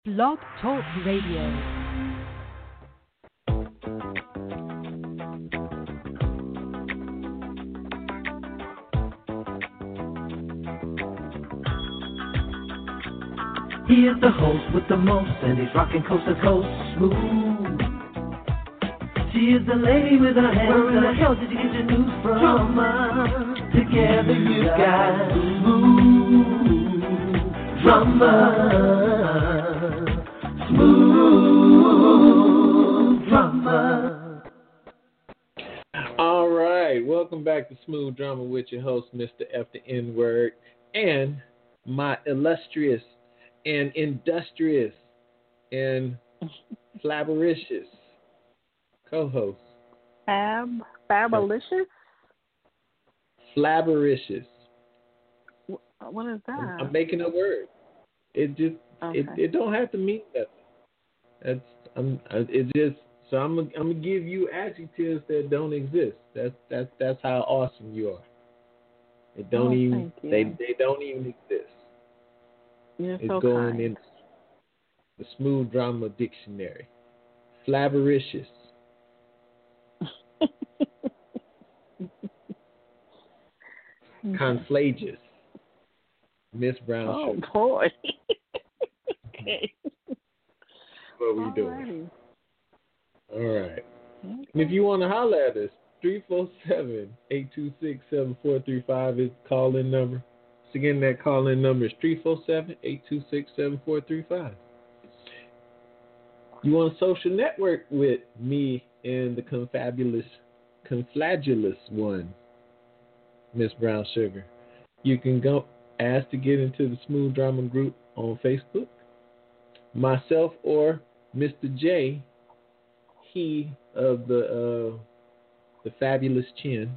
Blog Talk Radio. He is the host with the most, and he's rocking coast to coast smooth. She is the lady with her hands. Where in the hell did you get your news from? Drama. Together you guys smooth drama. Smooth drama. All right, welcome back to Smooth Drama with your host, Mr. F the N-Word, and my illustrious and industrious and flavoricious co-host. Fabalicious? Flavoricious. What is that? I'm making a word. It just it don't have to mean nothing. It just so I'm gonna give you adjectives that don't exist. That's how awesome you are. It don't even they don't even exist. You're It's so going kind. in the Smooth Drama Dictionary. Flavoricious. Conflagious. Miss Brown Sugar. Oh, boy. Okay. What we doing? All right. And if you want to holler at us, 347-826-7435 is the call-in number. So again, that call-in number is 347-826-7435. You want a social network with me and the conflagulous one, Miss Brown Sugar. You can go ask to get into the Smooth Drama group on Facebook. Myself or Mr. J, he of the fabulous chin,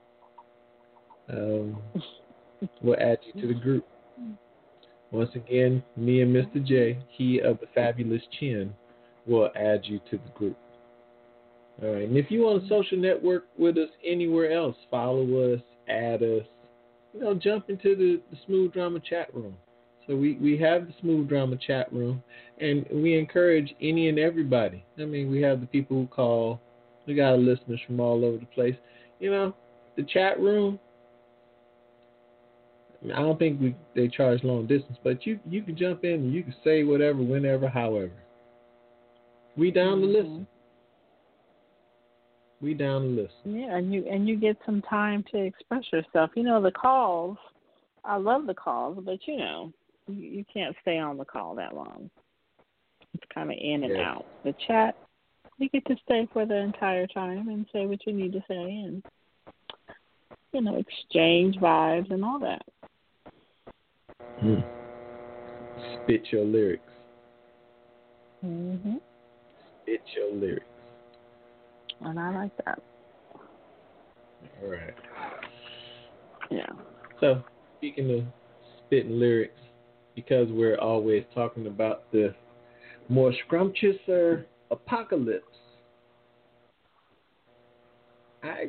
will add you to the group. Once again, me and Mr. J, he of the fabulous chin, will add you to the group. All right. And if you want a social network with us anywhere else, follow us, add us, jump into the Smooth Drama chat room. So we have the Smooth Drama chat room, and we encourage any and everybody. I mean, we have the people who call. We got listeners from all over the place. The chat room, I don't think they charge long distance, but you can jump in and you can say whatever, whenever, however. We down to listen. We down to listen. Yeah, and you get some time to express yourself. The calls, I love the calls, but you can't stay on the call that long. It's kind of in and out. The chat, you get to stay for the entire time and say what you need to say and, exchange vibes and all that. Spit your lyrics. Mm-hmm. Spit your lyrics. And I like that. All right. Yeah. So, speaking of spitting lyrics, because we're always talking about the more scrumptiouser apocalypse, I'm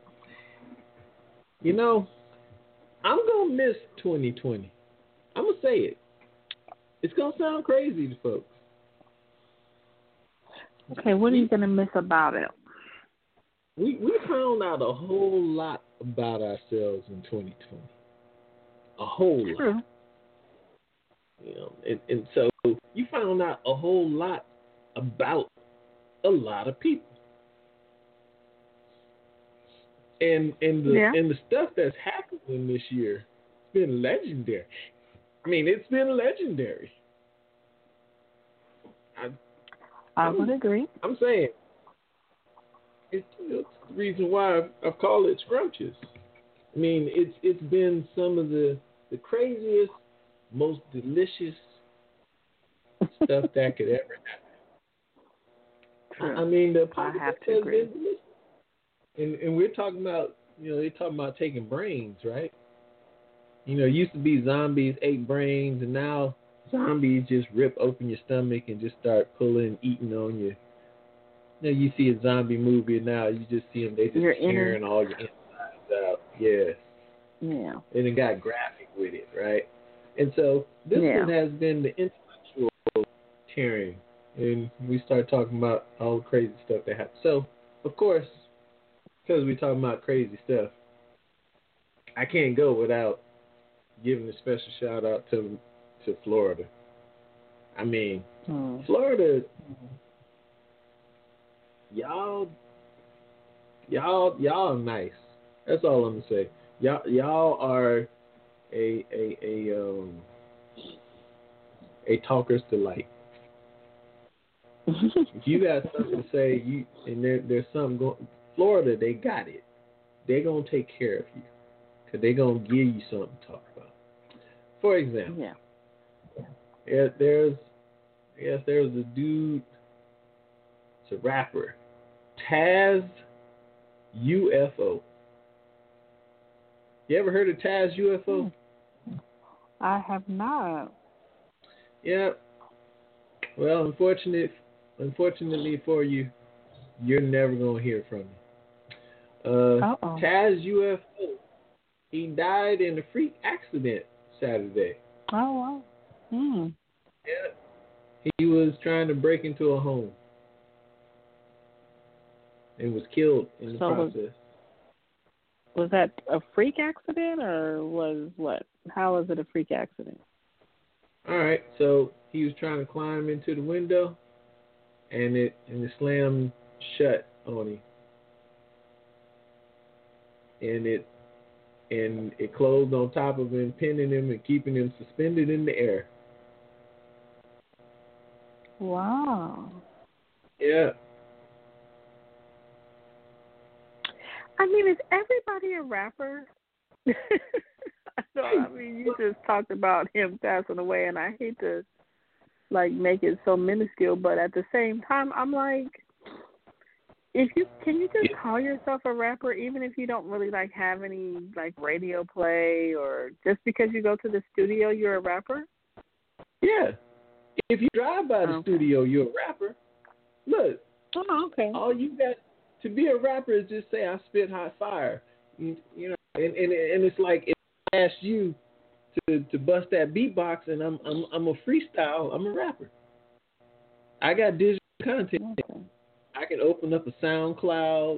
going to miss 2020. I'm going to say it. It's going to sound crazy to folks. Okay, what are you going to miss about it? We found out a whole lot about ourselves in 2020. A whole lot. And so you found out a whole lot about a lot of people. And the stuff that's happening this year, it's been legendary. I mean, it's been legendary. I would agree. I'm saying it's the reason why I've called it scrumptious. I mean, it's been some of the craziest, most delicious stuff that could ever happen. I mean, the apocalypse has been delicious. And we're talking about, they're talking about taking brains, right? It used to be zombies ate brains, and now zombies just rip open your stomach and just start pulling, eating on you. You see a zombie movie now, you just see them, they just tearing all your insides out. Yes. Yeah. And it got graphic with it, right? And so this one has been the intellectual tearing, and we start talking about all the crazy stuff that happened. So, of course, because we're talking about crazy stuff, I can't go without giving a special shout out to Florida. I mean, Florida, y'all are nice. That's all I'm gonna say. Y'all are a talker's delight. If you got something to say, there's something going. Florida, they got it. They're gonna take care of you, cause they're gonna give you something to talk about. For example, there's a dude. It's a rapper, Taz UFO. You ever heard of Taz UFO? I have not. Yeah. Well, unfortunately for you, you're never gonna hear from him. Taz UFO. He died in a freak accident Saturday. Oh wow. Yeah. He was trying to break into a home and was killed in the process. Was that a freak accident or was what? How was it a freak accident? All right, so he was trying to climb into the window, and it slammed shut on him, and it closed on top of him, pinning him and keeping him suspended in the air. Wow. Yeah. I mean, is everybody a rapper? I mean, you just talked about him passing away, and I hate to, make it so minuscule, but at the same time, I'm like, can you just call yourself a rapper, even if you don't really, have any, radio play, or just because you go to the studio, you're a rapper? Yeah. If you drive by the studio, you're a rapper. Look. Oh, okay. All you got to be a rapper is just say, I spit hot fire. You know, and it's like, if I ask you to bust that beatbox and I'm a freestyle, I'm a rapper. I got digital content. Okay. I can open up a SoundCloud.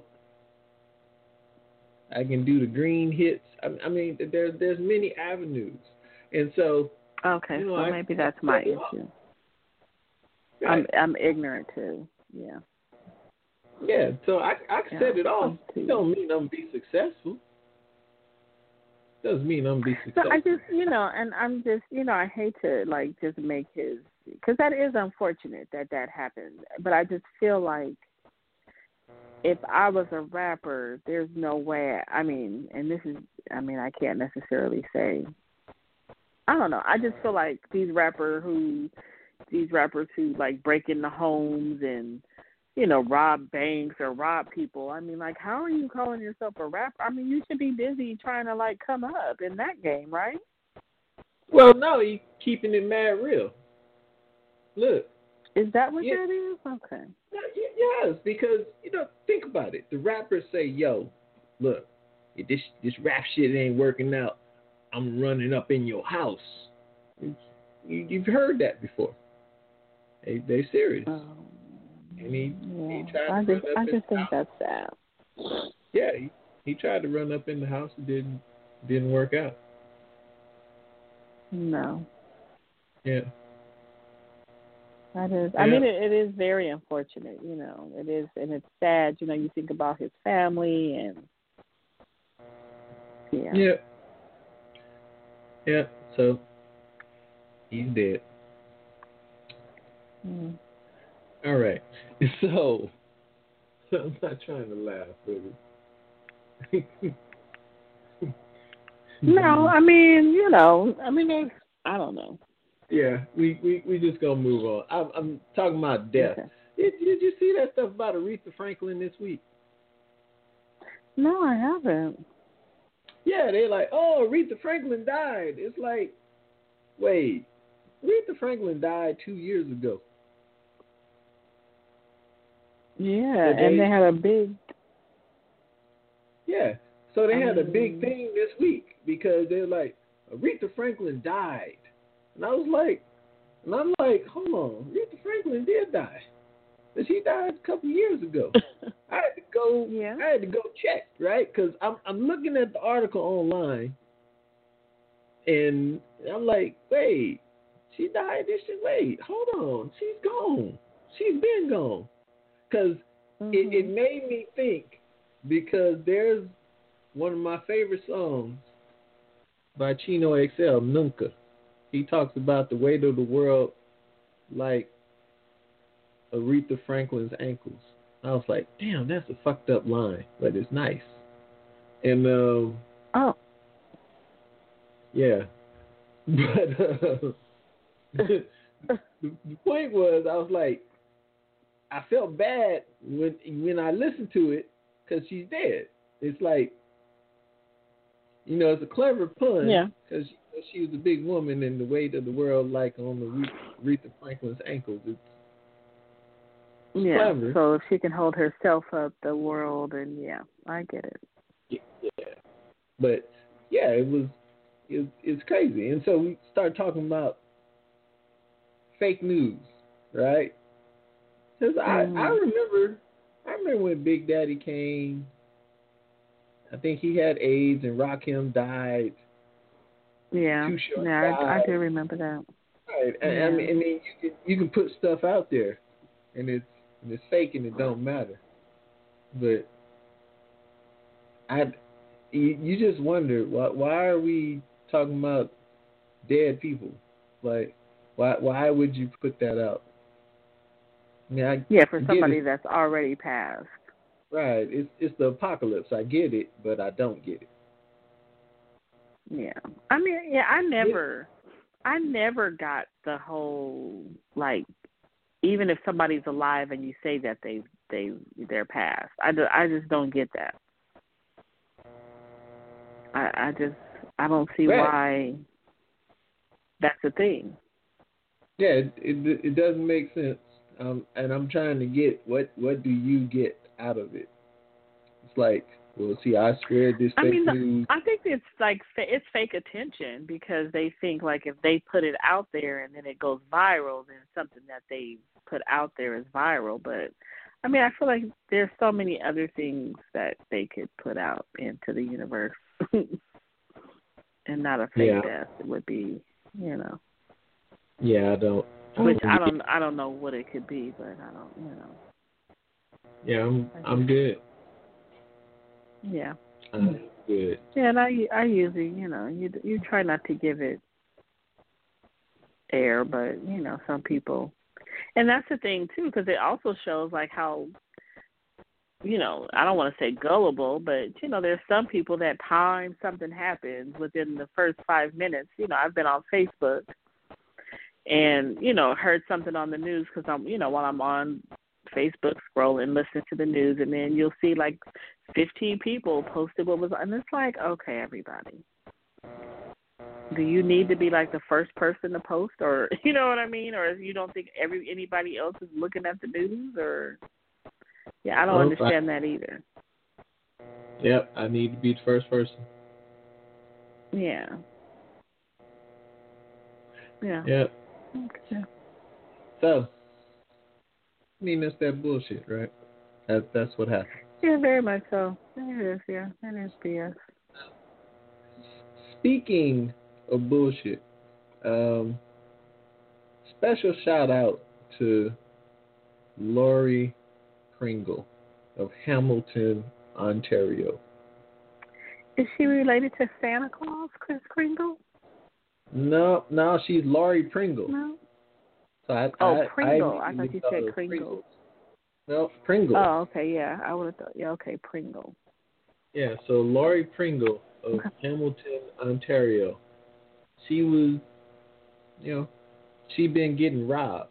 I can do the green hits. I mean, there's many avenues. And so, okay, so maybe that's my issue. Right. I'm ignorant too. Yeah. Yeah, so I set it off. It don't mean I'm be successful. Doesn't mean I'm be successful. So I just, and I'm just, I hate to just make his, because that is unfortunate that happened. But I just feel like if I was a rapper, there's no way. I mean, I can't necessarily say. I don't know. I just feel like these rappers who break into homes and, rob banks or rob people. I mean, how are you calling yourself a rapper? I mean, you should be busy trying to, come up in that game, right? Well, no, he's keeping it mad real. Look. Is that what that is? Okay. Yes, because, think about it. The rappers say, yo, look, if this rap shit ain't working out, I'm running up in your house. You've heard that before. They serious. And he tried to I just think that's sad. Yeah, he tried to run up in the house. It didn't work out. No. Yeah. That is. I mean, it is very unfortunate. It is, and it's sad. You think about his family and. Yeah. Yeah. So he's dead. Mm. All right. So I'm not trying to laugh, really. No, I mean, I don't know. Yeah, we just gonna move on. I'm talking about death. Okay. Did you see that stuff about Aretha Franklin this week? No, I haven't. Yeah, they're like, oh, Aretha Franklin died. It's like, wait, Aretha Franklin died 2 years ago. Yeah, and they had a big. Yeah, so they had a big thing this week because they're like, Aretha Franklin died. And I was like, And I'm like, hold on, Aretha Franklin did die. But she died a couple years ago. I had to go. Yeah. I had to go check, right? Because I'm looking at the article online, and I'm like, wait, she died. Wait, hold on, she's gone. She's been gone. Because it made me think. Because there's one of my favorite songs by Chino XL, Nunca. He talks about the weight of the world like Aretha Franklin's ankles. I was like, damn, that's a fucked up line, but it's nice. And yeah, but the point was, I was like, I felt bad when I listened to it because she's dead. It's like, it's a clever pun. Yeah. Because she was a big woman, and the weight of the world like on the Aretha Franklin's ankles. It's clever. So if she can hold herself up, the world, and I get it. Yeah. But yeah, it's crazy. And so we started talking about fake news, right? Because I remember when Big Daddy Kane, I think he had AIDS and Rakim died. Yeah, I do remember that. Right. I mean, you can put stuff out there, and it's fake and it don't matter. But you just wonder why are we talking about dead people? Like, why would you put that out? I mean, for somebody that's already passed. Right. It's the apocalypse. I get it, but I don't get it. Yeah. I mean, I never got the whole, like, even if somebody's alive and you say that they're passed. I just don't get that. I don't see why that's a thing. Yeah, it doesn't make sense. And I'm trying to get what do you get out of it? It's like, well, see, I spread this fake news. I think it's like it's fake attention because they think like if they put it out there and then it goes viral, then something that they put out there is viral. But I mean, I feel like there's so many other things that they could put out into the universe, and not a fake death. It would be, Yeah, I don't. Which I don't know what it could be, but I don't, Yeah, I'm good. Yeah. I'm good. Yeah, and I usually, you try not to give it air, but some people, and that's the thing too, because it also shows like how, I don't want to say gullible, but there's some people that time something happens within the first 5 minutes. I've been on Facebook and heard something on the news because I'm while I'm on Facebook scrolling, listening to the news, and then you'll see like 15 people posted what was, and it's like, okay, everybody, do you need to be like the first person to post, or you know what I mean, or you don't think anybody else is looking at the news, or I don't understand that either. Yep, I need to be the first person. Yeah. Yep. Okay. So, I mean, that's that bullshit, right? That's what happened. Yeah, very much so. It is, It is BS. Speaking of bullshit, special shout out to Laurie Pringle of Hamilton, Ontario. Is she related to Santa Claus, Kris Kringle? No, she's Laurie Pringle. No. So Pringle. I thought you said Kringle. No, Pringle. Oh, okay, yeah. I would have thought, okay, Pringle. Yeah, so Laurie Pringle of Hamilton, Ontario. She was, she'd been getting robbed.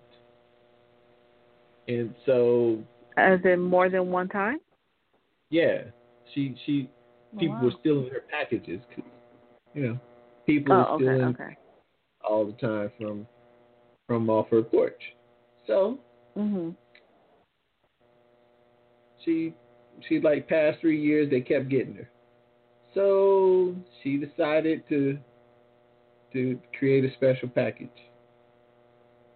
And so... As in more than one time? Yeah. People were stealing her packages. People were stealing all the time from off her porch. So... She like past 3 years they kept getting her. So she decided to create a special package.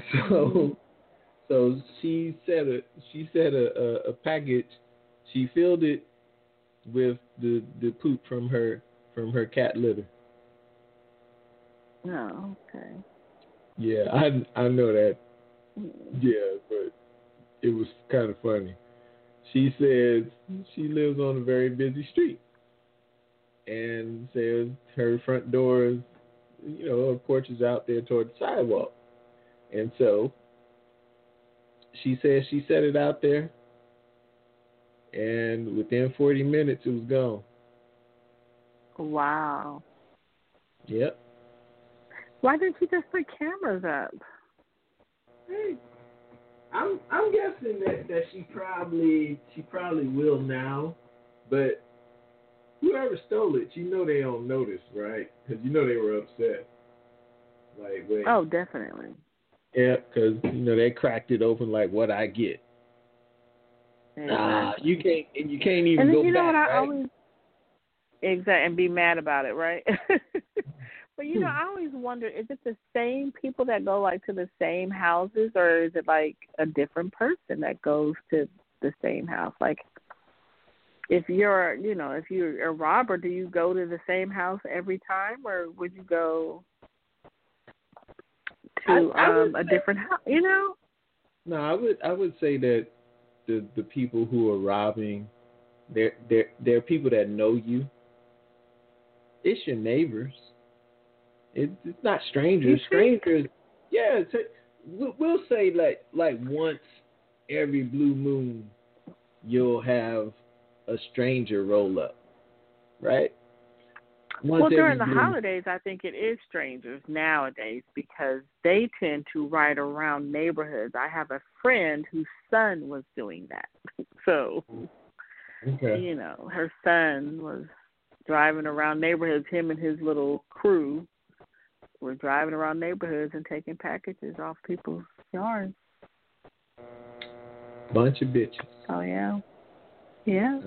So she said a package. She filled it with the poop from her cat litter. Oh, okay. Yeah, I know that. Yeah, but it was kind of funny. She says she lives on a very busy street, and says her front door is, her porch is out there toward the sidewalk, and so she says she set it out there, and within 40 minutes it was gone. Wow. Yep. Why didn't you just put cameras up? Hey, I'm guessing that she probably will now, but whoever stole it, they don't notice, right? Because they were upset. Like, wait. Oh, definitely. Yeah, because they cracked it open like what I get. Exactly. You can't even and go you back. Know what I right? always and be mad about it, right? But I always wonder, is it the same people that go like to the same houses, or is it like a different person that goes to the same house? Like, if you're a robber, do you go to the same house every time, or would you go to a different house? No, I would say that the people who are robbing, they're people that know you. It's your neighbors. It's not strangers. Strangers, yeah. We'll say like once every blue moon, you'll have a stranger roll up, right? Well, during the holidays, I think it is strangers nowadays because they tend to ride around neighborhoods. I have a friend whose son was doing that. So, okay. Her son was driving around neighborhoods. Him and his little crew were driving around neighborhoods and taking packages off people's yards. Bunch of bitches. Oh, yeah. Yeah.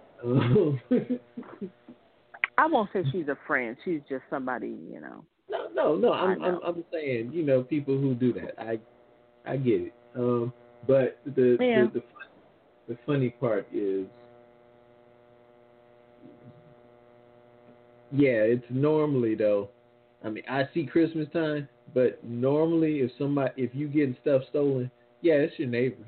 I won't say she's a friend. She's just somebody, No. I'm saying, people who do that. I get it. But the funny part is, yeah, it's normally though. I mean, I see Christmas time, but normally if you getting stuff stolen, yeah, it's your neighbors.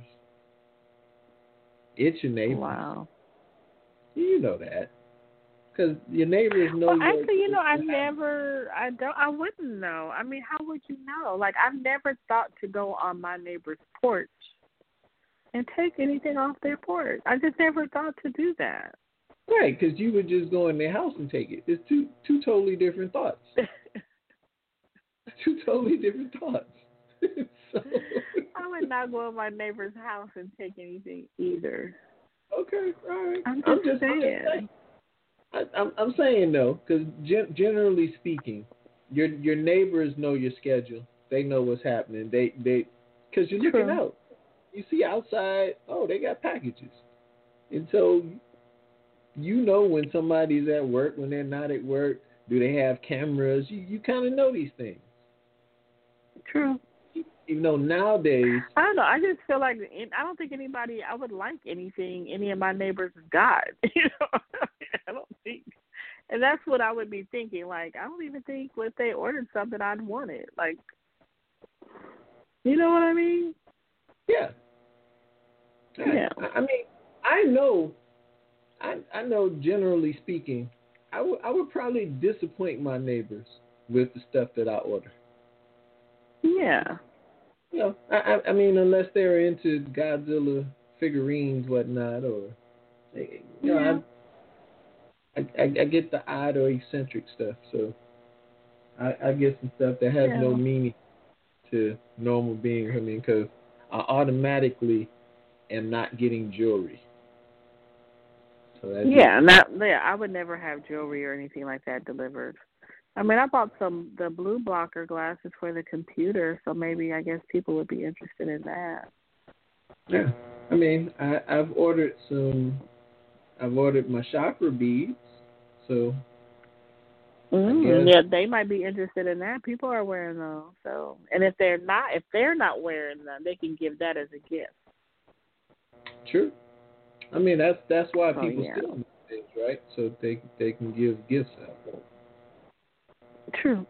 It's your neighbors. Wow. You know that. Because your neighbors know. Well, actually, I wouldn't know. I mean, how would you know? Like, I've never thought to go on my neighbor's porch and take anything off their porch. I just never thought to do that. Right, because you would just go in their house and take it. It's two totally different thoughts. Two totally different thoughts. So. I would not go in my neighbor's house and take anything either. Okay, all right. I'm just saying. I'm saying though, because generally speaking, your neighbors know your schedule. They know what's happening. They because you're looking out. You see outside. Oh, they got packages, and so when somebody's at work, when they're not at work. Do they have cameras? You kind of know these things. True. Even though nowadays, I don't know. I just feel like I don't think I would like anything any of my neighbors got. I don't think, and that's what I would be thinking. Like, I don't even think if they ordered something I'd want it. Like, you know what I mean? Yeah. Yeah. I mean, I know. Generally speaking, I would probably disappoint my neighbors with the stuff that I order. Yeah. I mean, unless they're into Godzilla figurines, whatnot, or I get the odd or eccentric stuff. So I get some stuff that has no meaning to normal beings. I mean, because I automatically am not getting jewelry. So I would never have jewelry or anything like that delivered. I mean, I bought the blue blocker glasses for the computer, so maybe I guess people would be interested in that. Yeah, I mean, I've ordered my chakra beads, so Yeah, they might be interested in that. People are wearing those. So, and if they're not wearing them, they can give that as a gift. True. I mean, that's why Oh, people yeah. steal these things, right? So they can give gifts out. True.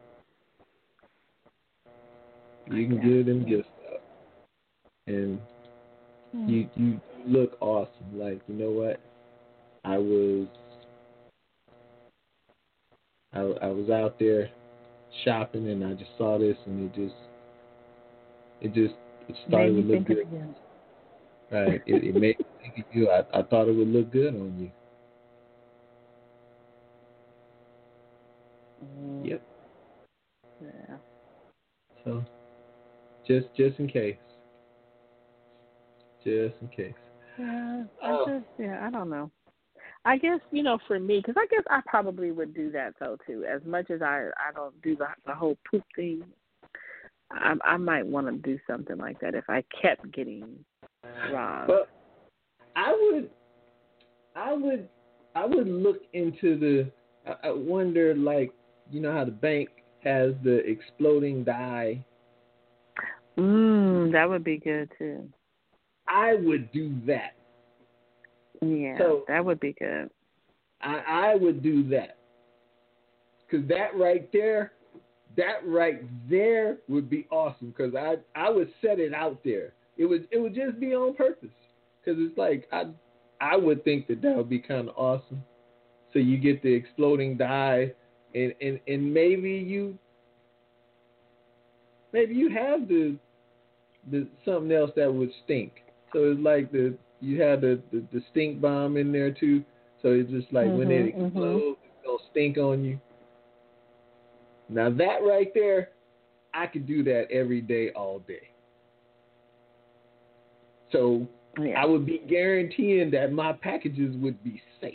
You can give them gifts out, and you look awesome. Like, you know what? I was out there shopping, and I just saw this, and it started to look good. Right. It made me think of you. I thought it would look good on you. Yep. Yeah. So, just in case. Just in case. Yeah. I don't know. I guess, for me, because I guess I probably would do that, though, too. As much as I don't do the whole poop thing, I might want to do something like that if I kept getting robbed. But I would look into I wonder, like, you know how the bank has the exploding die? That would be good, too. I would do that. Yeah, so, that would be good. I would do that. Because that right there would be awesome. Because I would set it out there. It would just be on purpose. Because it's like, I would think that would be kind of awesome. So you get the exploding die, and maybe you have the something else that would stink. So it's like you have the stink bomb in there too. So it's just like when it explodes, it's gonna stink on you. Now that right there, I could do that every day, all day. So I would be guaranteeing that my packages would be safe.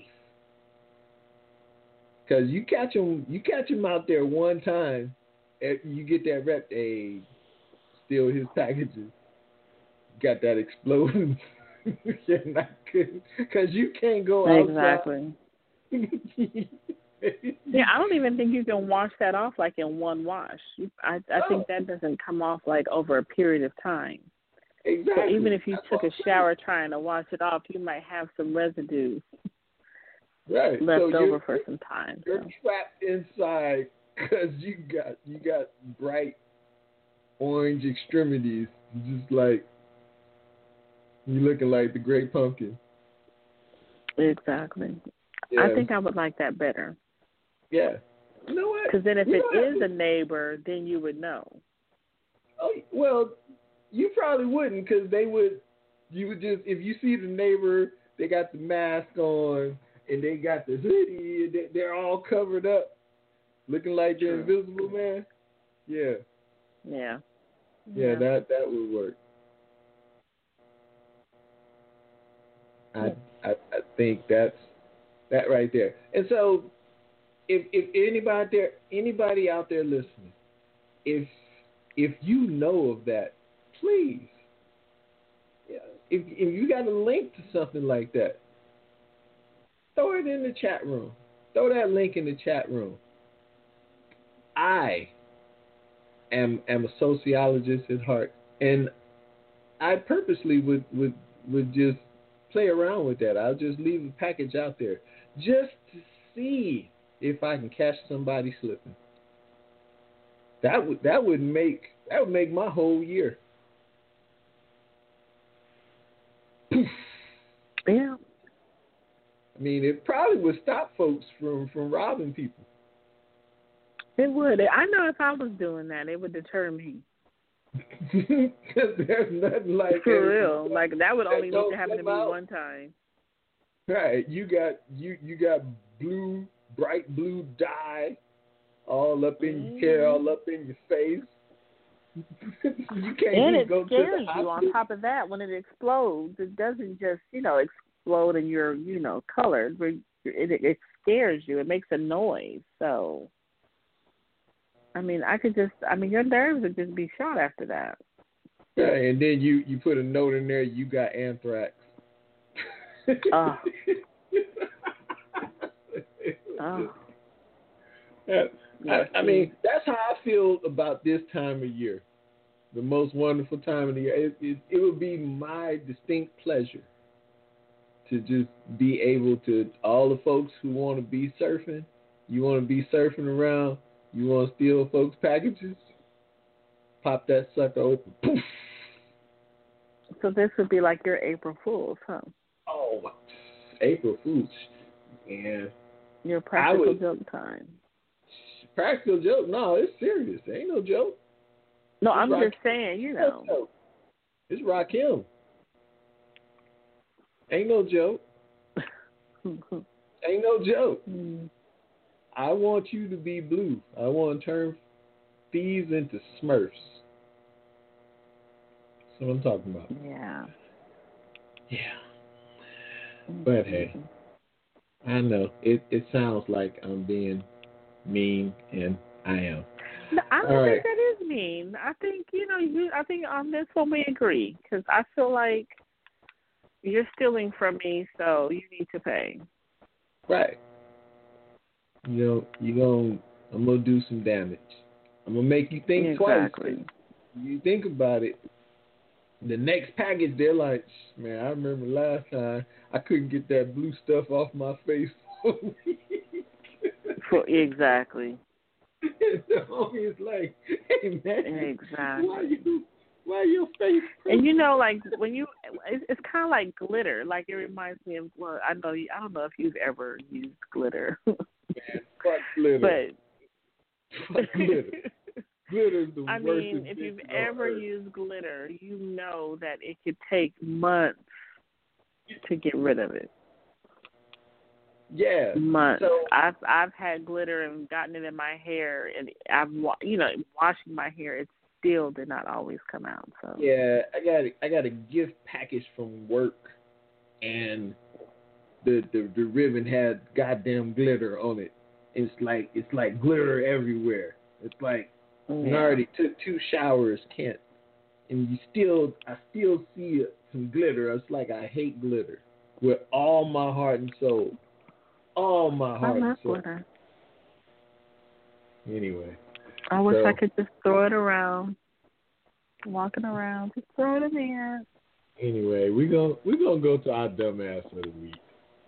Because you catch them out there one time, you get that rep, hey, steal his packages. Got that exploding. You're not good. Because you can't go outside. Exactly. Yeah, I don't even think you can wash that off like in one wash. I think that doesn't come off like over a period of time. Exactly. So even if you took a shower trying to wash it off, you might have some residue left over for some time. You're trapped inside because you got bright orange extremities, just like you looking like the Great Pumpkin. Exactly. Yeah. I think I would like that better. Yeah. You know what? Because then if it is a neighbor, then you would know. Oh, well, you probably wouldn't, because you would just, if you see the neighbor, they got the mask on, and they got the hoodie, and they're all covered up, looking like the Invisible Man. Yeah. Yeah. Yeah, that would work. I think that's that right there. And so, if anybody out there listening, if you know of that, please, if you got a link to something like that, throw it in the chat room. Throw that link in the chat room. I am a sociologist at heart, and I purposely would just play around with that. I'll just leave a package out there just to see if I can catch somebody slipping. That would make my whole year. Yeah. I mean, it probably would stop folks from robbing people. It would. I know if I was doing that, it would deter me. Because there's nothing like for real. Like that would only need to happen to me one time. Right. You got bright blue dye all up in your hair, all up in your face. You can't and even go to the scares you. hospital. On top of that, when it explodes, it doesn't just explode and you're colored. It scares you. It makes a noise. So. I mean, your nerves would just be shot after that. Yeah, and then you put a note in there, you got anthrax. Oh. Oh. I mean, that's how I feel about this time of year. The most wonderful time of the year. It would be my distinct pleasure to just be able to, all the folks who want to be surfing, you want to be surfing around, you want to steal folks' packages, pop that sucker open. Poof. So this would be like your April Fool's, huh? Oh, April Fool's. Yeah. Your practical joke time. Practical joke? No, it's serious. It ain't no joke. No, I'm just saying, you know. It's Rakim. Ain't no joke. Ain't no joke. I want you to be blue. I want to turn thieves into Smurfs. That's what I'm talking about. Yeah. But hey, I know it sounds like I'm being mean, and I am. No, I don't think that is mean. I think I think on this one we agree, because I feel like you're stealing from me, so you need to pay. Right. I'm gonna do some damage. I'm gonna make you think twice. You think about it. The next package, they're like, man, I remember last time I couldn't get that blue stuff off my face. Exactly. The homie is like, hey man, exactly. Why your face? And like when it's kind of like glitter. Like it reminds me of. Well, I don't know if you've ever used glitter. Man, fuck glitter. But fuck glitter. Glitter's the I worst. mean, if you've ever used glitter, you know that it could take months to get rid of it. Yeah, months. So, I've had glitter and gotten it in my hair, and I've washing my hair. It still did not always come out. So yeah, I got a gift package from work, and the ribbon had goddamn glitter on it. It's like glitter everywhere. It's like I already took 2 showers, and I still see some glitter. It's like I hate glitter with all my heart and soul. All my heart and soul. Glitter. Anyway. I wish I could just throw it around. Walking around, just throw it in the air. Anyway, we're gonna go to our dumbass of the week.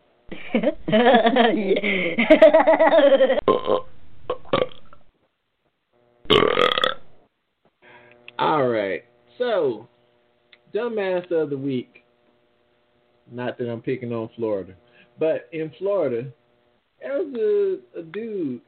All right. So, dumbass of the week. Not that I'm picking on Florida, but in Florida, there was a dude,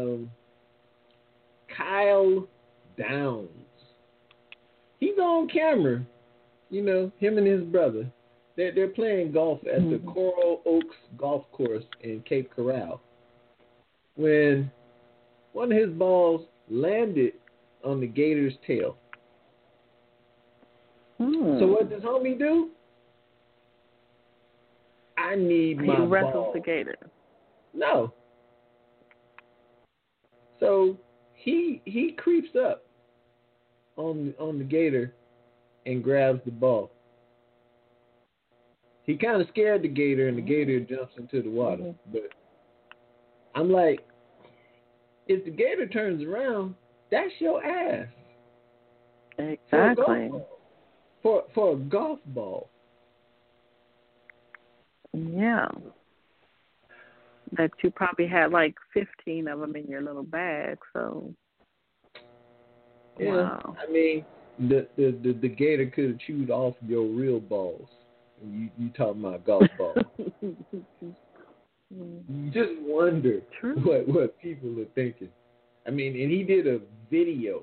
Kyle Downs. He's on camera, him and his brother. They're playing golf at the Coral Oaks Golf Course in Cape Coral when one of his balls landed on the gator's tail. So what does homie do? I need my ball. He wrestles the gator. No. So he creeps up on the gator and grabs the ball. He kind of scared the gator, and the gator jumps into the water. But I'm like, if the gator turns around, that's your ass. Exactly. For a golf ball. Yeah. That you probably had like 15 of them in your little bag, so. Yeah. Wow. I mean, the gator could have chewed off your real balls. You talking about golf balls. You just wonder what people are thinking. I mean, and he did a video.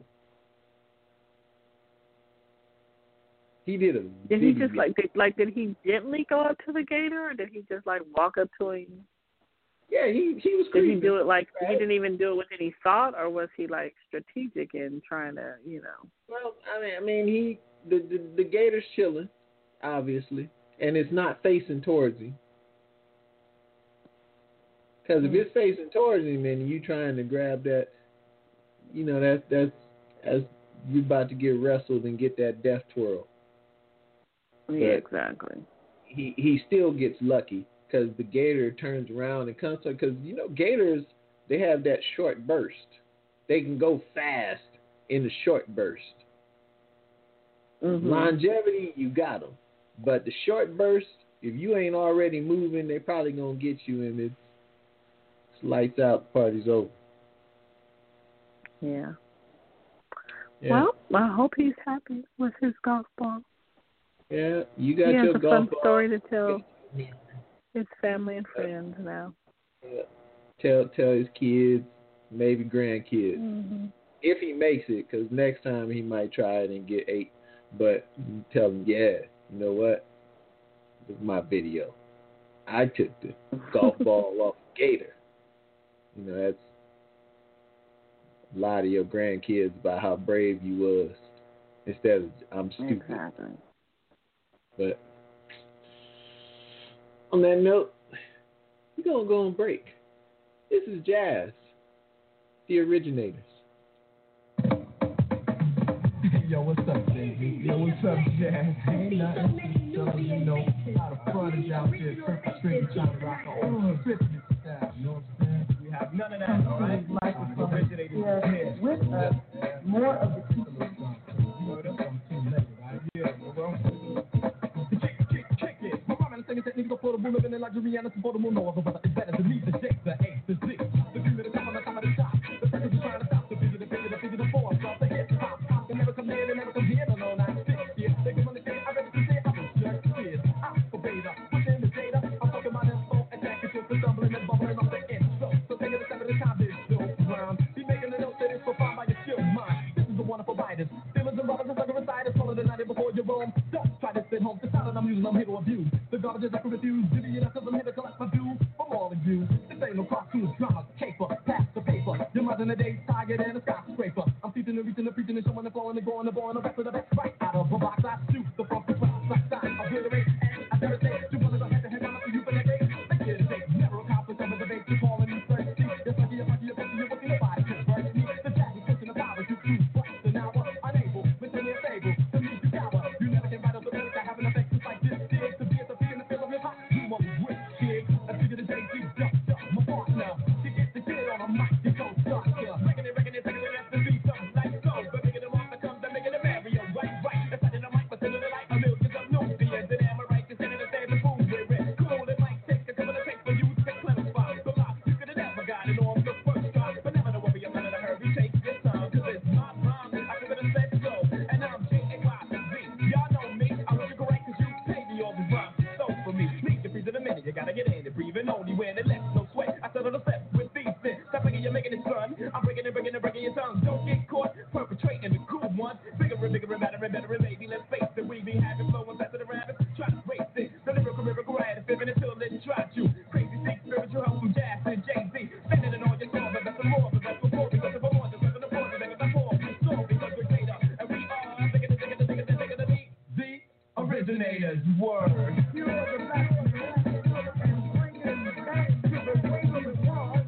Did he just did he gently go up to the gator, or did he just walk up to him? Yeah, he was creeping. Did he do it he didn't even do it with any thought, or was he strategic in trying to, Well, I mean the gator's chilling, obviously, and it's not facing towards him. Because if it's facing towards him and you trying to grab that, that's as you about to get wrestled and get that death twirl. Yeah, exactly. He still gets lucky because the gator turns around and comes to, because gators They have that short burst. They can go fast in a short burst. Mm-hmm. Longevity, you got them. But the short burst, if you ain't already moving, they probably going to get you, and it's lights out, the party's over. Yeah. Yeah. Well, I hope he's happy with his golf ball. Yeah, you got he has your a golf fun story to tell his family and friends now. Tell his kids, maybe grandkids, Mm-hmm. if he makes it, because next time he might try it and get 8. But tell him, yeah, you know what? This is my video. I took the golf ball off a gator. You know, that's a lot of your grandkids about how brave you was instead of I'm stupid. Exactly. But on that note, we're going to go on break. This is Jazz, the Originators. Yo, what's up, baby? Yo, what's up, Jazz? Ain't nothing. So, you know, how the fun is out there, perpetrating, trying to rock our 50s style. You know what I'm saying? We have none of that, all right? Like the Originators. Yeah, with us, more of the people. You know, that's what I'm too late, right? Yeah, bro. Check it. My mama and singing technique for the woman living in like Rihanna, for the moon, no other brother is better than me. The J, the A, the Z, the B, the top on the top of the top. The person who's trying to stop the figure, the form, stop the hip hop. They never come here, they never come here, no, not six. Yeah, they come on the day, I ready to say I was just kid. I'm a beta, within the data. I'm talking about info and packages for stumbling and bubbling off the intro. So take it a step at a time, this dope rhyme. Be making a note that it's profound by your skill mind. This is the wonderful writers. Feelings and brothers and sucker reciters, follow the night before you roam. Don't try to sit home, the silent I'm using, I'm here to abuse. The garbage is I can refuse, divvy it up cause I'm here to collect my due from all of you. This ain't no cartoon drama, caper, pass the paper. Your mother in the day, tired and a skyscraper. I'm teaching and reaching and preaching and showing and flowing and going and blowing the rest of the best right out of a box. I shoot the funky class, like time, obliterate, and I never say, you wanna go head to head, I'm up to you for that day. Make it a day, never accomplish some of the debate, you're calling me thirsty. You're funky, you're funky, you're funky, you're funky, nobody can burst me. The jack is pushing the power, you too, but an hour, unable, within your stable, to meet you power. You never can write up the words that have an effect just like this did. To be at the peak in the field of hip hop, you won't win, kid. I figure the day, you jump, my partner. To get the kid on a mic, you don't start, yeah. Making it, taking it, that's the beat, something like so. But making them off the comes, I'm making a Mario, right. That's not in the mic, but sending the light, a million of new beers. And am I right, to send it a stand to prove we're it. Cool, it might take a couple of takes for you to take clever spots. So loud, you could have never got it on the first try. But never to worry, I'm not in a hurry, take your time. Cause it's my rhyme, I could have said so. And I'm J-A-Y-Z. Y'all know me, I'm looking correct cause you pay me all these rhymes. So for me, need to freeze in a minute, you gotta get in and breathe and only when it left, no sweat. I settle the step with these things. Stop thinking you're making it, son. I'm breaking your tongue. Don't get caught perpetrating the cool one. Bigger and better and baby, let's face it. We be having flow and faster than rabbits. Try to race it. The lyrical ride, fibbing until it drives you. Crazy sick spiritual help from Jazz and Jay-Z. Spending it on your soul, but that's the more, because of a more, just the more, because I'm more. So because we're data, and we are the beat, the Originators. Word. You're the best. And bringing it back to the way it was.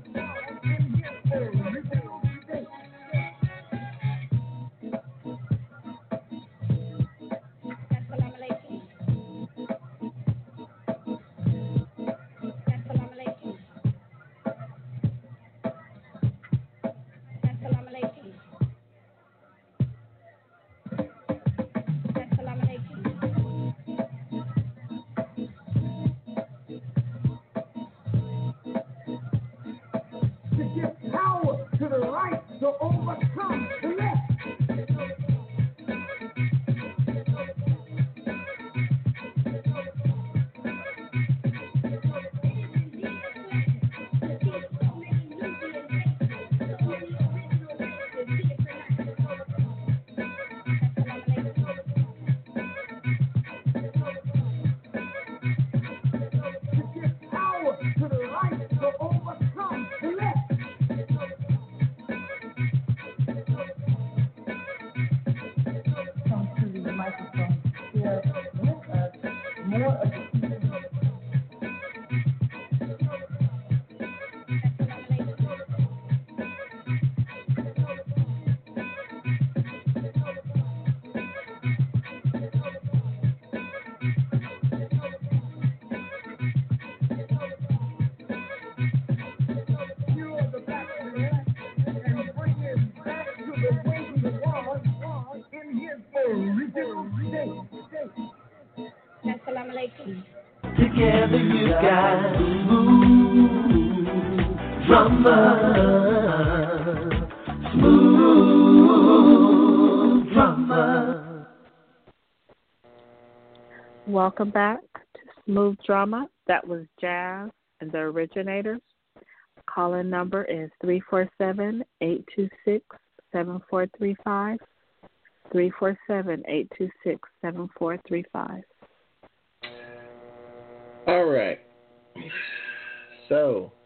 Assalamu alaikum. Together you got smooth drama. Smooth drama. Welcome back to Smooth Drama. That was Jazz and the Originators. Call-in number is 347-826-7435. 347-826-7435. All right. So,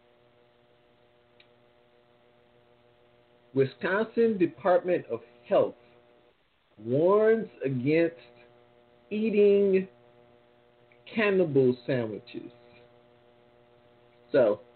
Wisconsin Department of Health warns against eating cannibal sandwiches. So,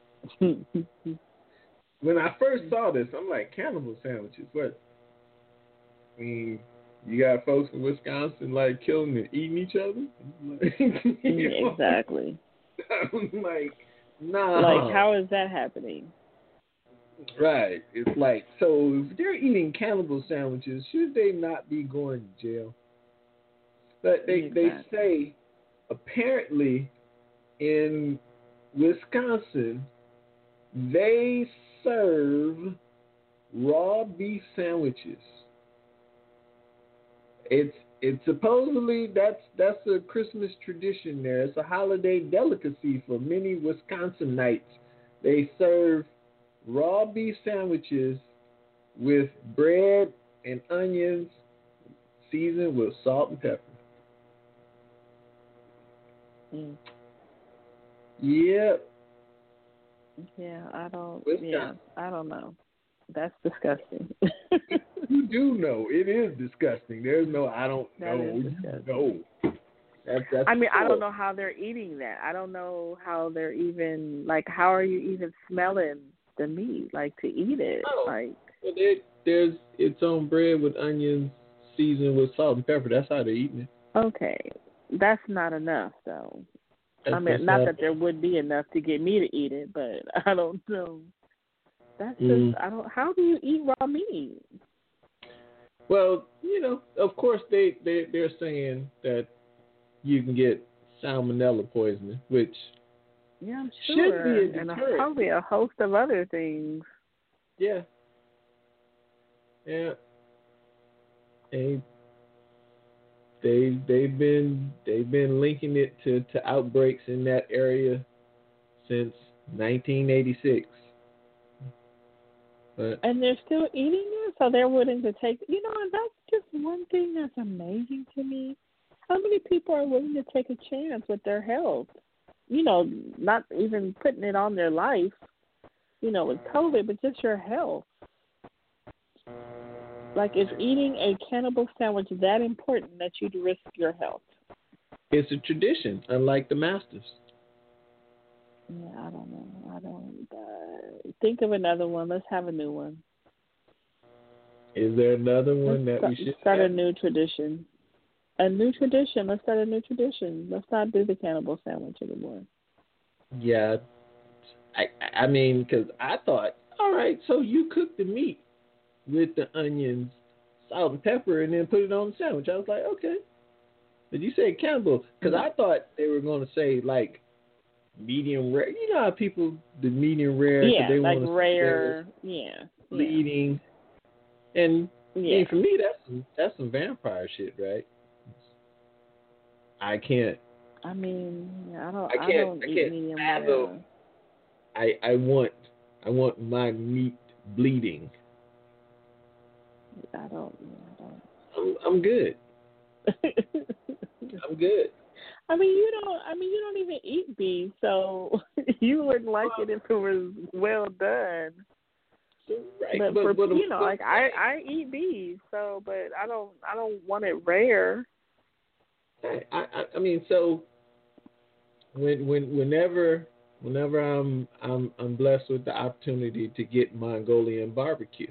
when I first saw this, I'm like, cannibal sandwiches? What? I mean, you got folks in Wisconsin like killing and eating each other? Exactly. I'm like, nah. Like, how is that happening? Right. It's like, so if they're eating cannibal sandwiches, should they not be going to jail? But they say apparently in Wisconsin they serve raw beef sandwiches. It's supposedly that's a Christmas tradition there. It's a holiday delicacy for many Wisconsinites. They serve raw beef sandwiches with bread and onions seasoned with salt and pepper. Mm. Yep. Yeah, I don't know. That's disgusting. You do know. It is disgusting. There's no, I don't that know. Is disgusting. You know. That's I mean, cool. I don't know how they're eating that. I don't know how they're even, like, how are you even smelling the meat, like, to eat it? Oh. Like, Well, there's its own bread with onions seasoned with salt and pepper. That's how they're eating it. okay, that's not enough, though. That's Not that there would be enough to get me to eat it, but I don't know. That's just, how do you eat raw meat? Well, of course they're saying that you can get salmonella poisoning, which I'm should sure, be a and deterrent. probably a host of other things. Yeah. They've been linking it to outbreaks in that area since 1986. And they're still eating it, so they're willing to take. And that's just one thing that's amazing to me. How many people are willing to take a chance with their health? Not even putting it on their life, with COVID, but just your health. Like, is eating a cannibal sandwich that important that you'd risk your health? It's a tradition, unlike the Masters. Yeah, I don't know. Think of another one. Let's have a new one. Is there another one that we should start have? a new tradition? A new tradition. Let's start a new tradition. Let's not do the cannibal sandwich anymore. Yeah. I mean, because I thought, all right, so you cook the meat with the onions, salt, and pepper, and then put it on the sandwich. I was like, okay. But you said cannibal, because I thought they were going to say, like, medium rare. You know how people do medium rare? Yeah, they like want to rare. bleeding. And I mean, for me, that's some vampire shit, right? I can't. I mean, I don't eat medium fathom. rare. I want my meat bleeding. I don't. I'm good. I'm good. I mean, you don't even eat beef, so you wouldn't like it if it was well done. Right. But I eat beef, so but I don't want it rare. I mean, so whenever I'm blessed with the opportunity to get Mongolian barbecue,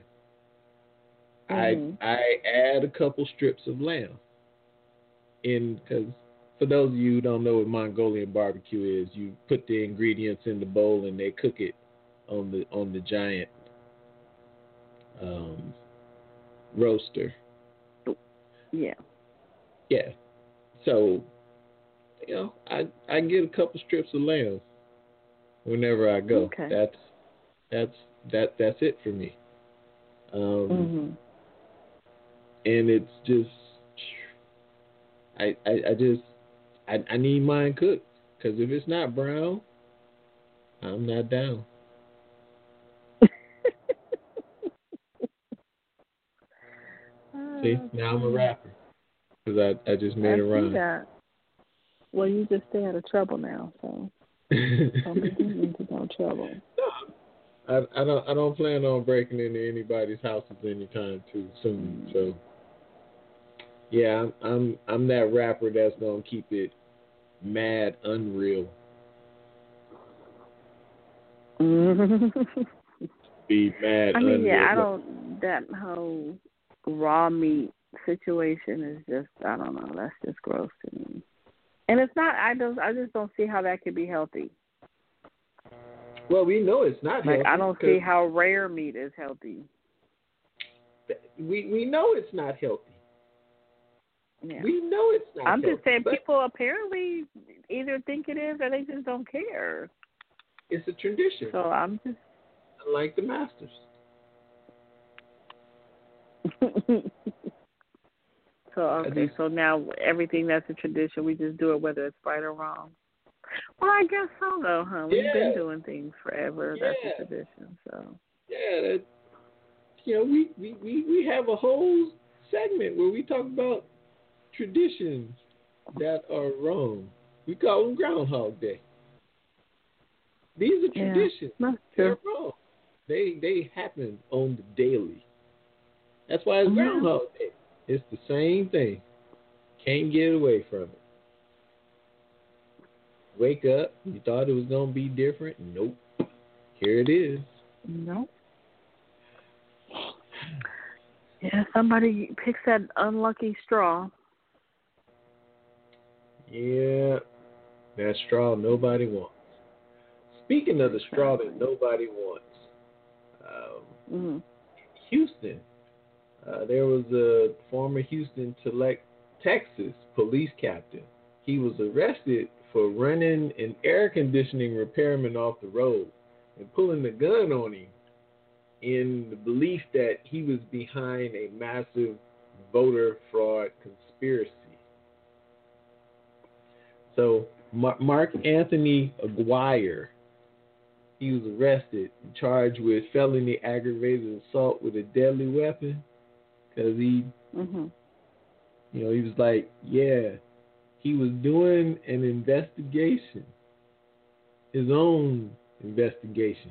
I add a couple strips of lamb in, because for those of you who don't know what Mongolian barbecue is, you put the ingredients in the bowl and they cook it on the giant roaster. Yeah. Yeah. So, I get a couple strips of lamb whenever I go. Okay. That's it for me. Mhm. And it's just I need mine cooked, because if it's not brown, I'm not down. See, now I'm a rapper because I just made a rhyme. That. Well, you just stay out of trouble now, so don't be getting into no trouble. I don't plan on breaking into anybody's houses anytime too soon. So yeah, I'm that rapper that's gonna keep it mad unreal. Be mad. I mean, unreal. yeah, I don't. That whole raw meat situation is just, I don't know. That's just gross to me. And it's not. I just don't see how that could be healthy. Well, we know it's not like healthy. I don't see how rare meat is healthy. We know it's not healthy. Yeah. We know it's not. I'm healthy, just saying, people apparently either think it is or they just don't care. It's a tradition. So I'm just like the Masters. So okay, so now everything that's a tradition, we just do it whether it's right or wrong. Well, I guess so though, huh? We've been doing things forever. That's a tradition. So yeah, we have a whole segment where we talk about traditions that are wrong. We call them Groundhog Day. These are traditions. They're wrong. They happen on the daily. That's why it's Groundhog Day. It's the same thing. Can't get away from it. Wake up. You thought it was going to be different? Nope. Here it is. Nope. Yeah, somebody picks that unlucky straw. Yeah, that straw nobody wants. Speaking of the straw that nobody wants, Houston, there was a former Houston, Texas police captain. He was arrested for running an air conditioning repairman off the road and pulling the gun on him in the belief that he was behind a massive voter fraud conspiracy. So Mark Anthony Aguirre, he was arrested and charged with felony aggravated assault with a deadly weapon because he was like, he was doing an investigation, his own investigation.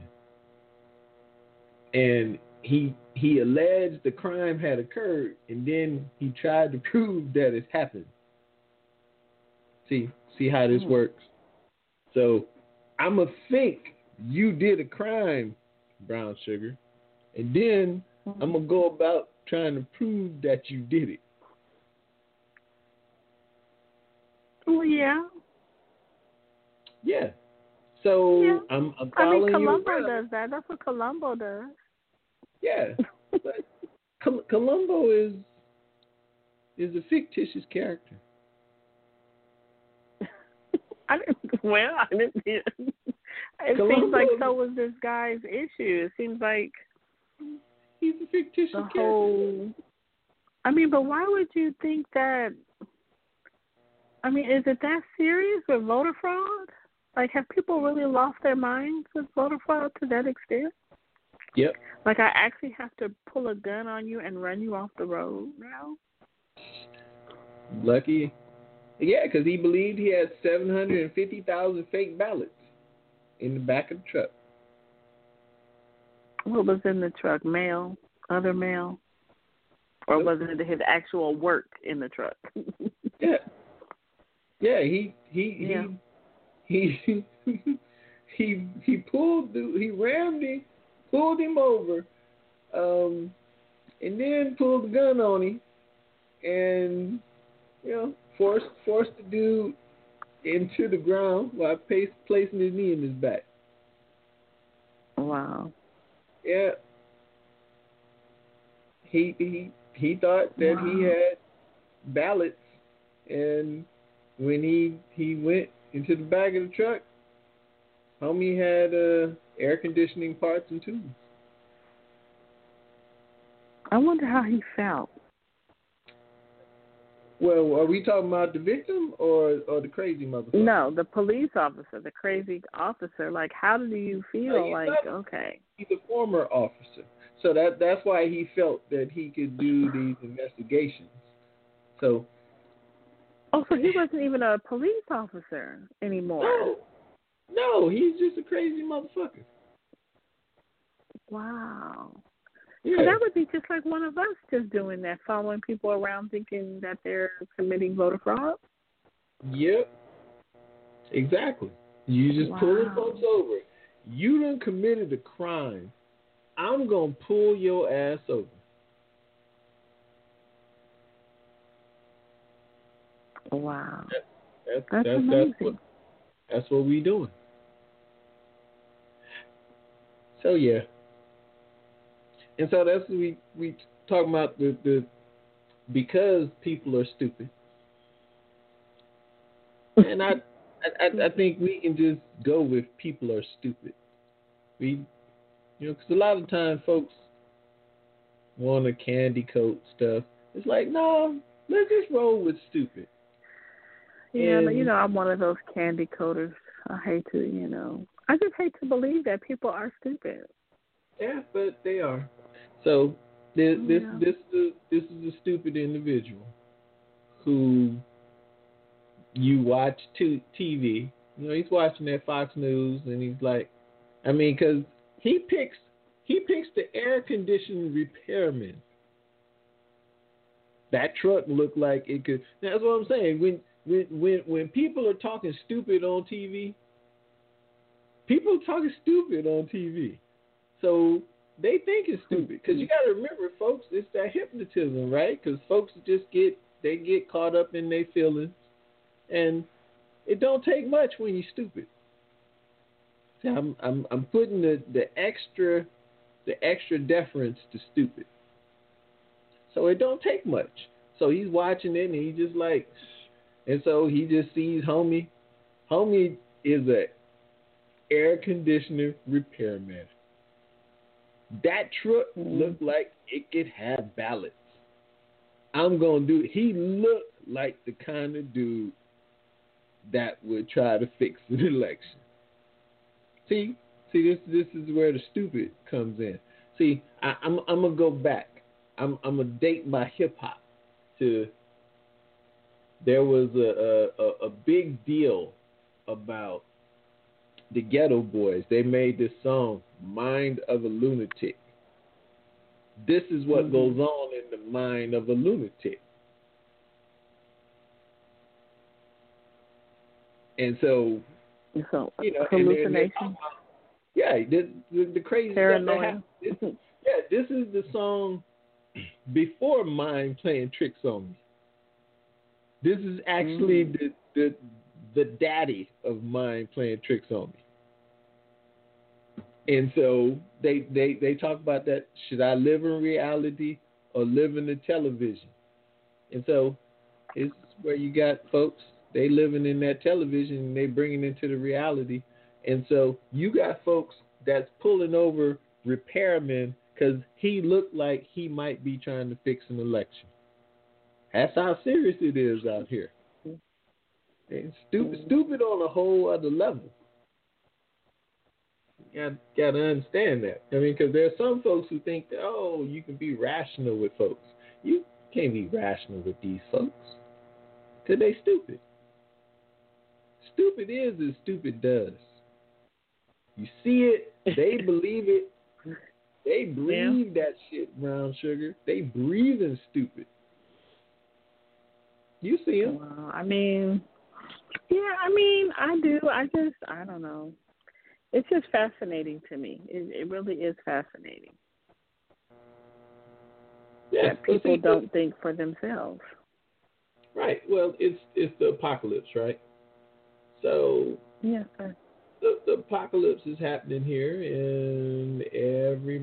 And he alleged the crime had occurred, and then he tried to prove that it happened. See how this works? So I'm going to think you did a crime, Brown Sugar, and then I'm going to go about trying to prove that you did it. Well, yeah. Yeah. So I'm following Columbo you does that. That's what Columbo does. Yeah. But Columbo is a fictitious character. I didn't. It seems like so was this guy's issue. It seems like he's a fictitious character. But why would you think that? Is it that serious with voter fraud? Like, have people really lost their minds with voter fraud to that extent? Yep. Like, I actually have to pull a gun on you and run you off the road now? Lucky. Yeah, because he believed he had 750,000 fake ballots in the back of the truck. What was in the truck? Mail? Other mail? Or was it his actual work in the truck? Yeah. Yeah, he rammed him, pulled him over, and then pulled the gun on him, and forced the dude into the ground while placing his knee in his back. Wow. Yeah. He thought that he had ballots, and when he went into the back of the truck, homie had air conditioning parts and tubes. I wonder how he felt. Well, are we talking about the victim or the crazy motherfucker? No, the police officer, the crazy officer. Like, how do you feel? Like, okay. He's a former officer. So that's why he felt that he could do these investigations. So. Oh, so he wasn't even a police officer anymore. No, he's just a crazy motherfucker. Wow. Yeah. So that would be just like one of us just doing that, following people around thinking that they're committing voter fraud? Yep. Exactly. You just pulling folks over. You done committed a crime. I'm going to pull your ass over. Wow. That's amazing. That's what we doing. So, yeah. And so that's what we talking about the because people are stupid. And I think we can just go with people are stupid. Because a lot of times folks want to candy coat stuff. It's like, no, let's just roll with stupid. Yeah, but I'm one of those candy coaters. I just hate to believe that people are stupid. Yeah, but they are. So this is a stupid individual who you watch TV. He's watching that Fox News, and he's like, because he picks the air conditioning repairman. That truck looked like it could. That's what I'm saying. When people are talking stupid on TV, people are talking stupid on TV. So they think it's stupid. Because you got to remember, folks, it's that hypnotism, right? Because folks just get caught up in their feelings. And it don't take much when you're stupid. See, I'm putting the extra deference to stupid. So it don't take much. So he's watching it and he just like, and so he just sees homie. Homie is a air conditioner repairman. That truck looked like it could have ballots. He looked like the kind of dude that would try to fix an election. See, this is where the stupid comes in. See, I'm gonna go back. I'm gonna date my hip hop to. There was a big deal about the Ghetto Boys. They made this song, "Mind of a Lunatic." This is what goes on in the mind of a lunatic. And so hallucination. The crazy paranoia. stuff that happens. This is the song before Mind playing tricks on me. This is actually the daddy of Mind playing tricks on me. And so they talk about that. Should I live in reality or live in the television? And so it's where you got folks, they living in that television and they bringing it into the reality. And so you got folks that's pulling over repairmen because he looked like he might be trying to fix an election. That's how serious it is out here. And stupid on a whole other level. You got to understand that. Because there are some folks who think that, you can be rational with folks. You can't be rational with these folks because they stupid. Stupid is as stupid does. You see it, they believe it, they breathe that shit, brown sugar. They breathing stupid. You see them. Well, I do. I don't know. It's just fascinating to me. It really is fascinating. Yeah, that people don't think for themselves. Right. Well, it's the apocalypse, right? So yes, sir. The apocalypse is happening here, and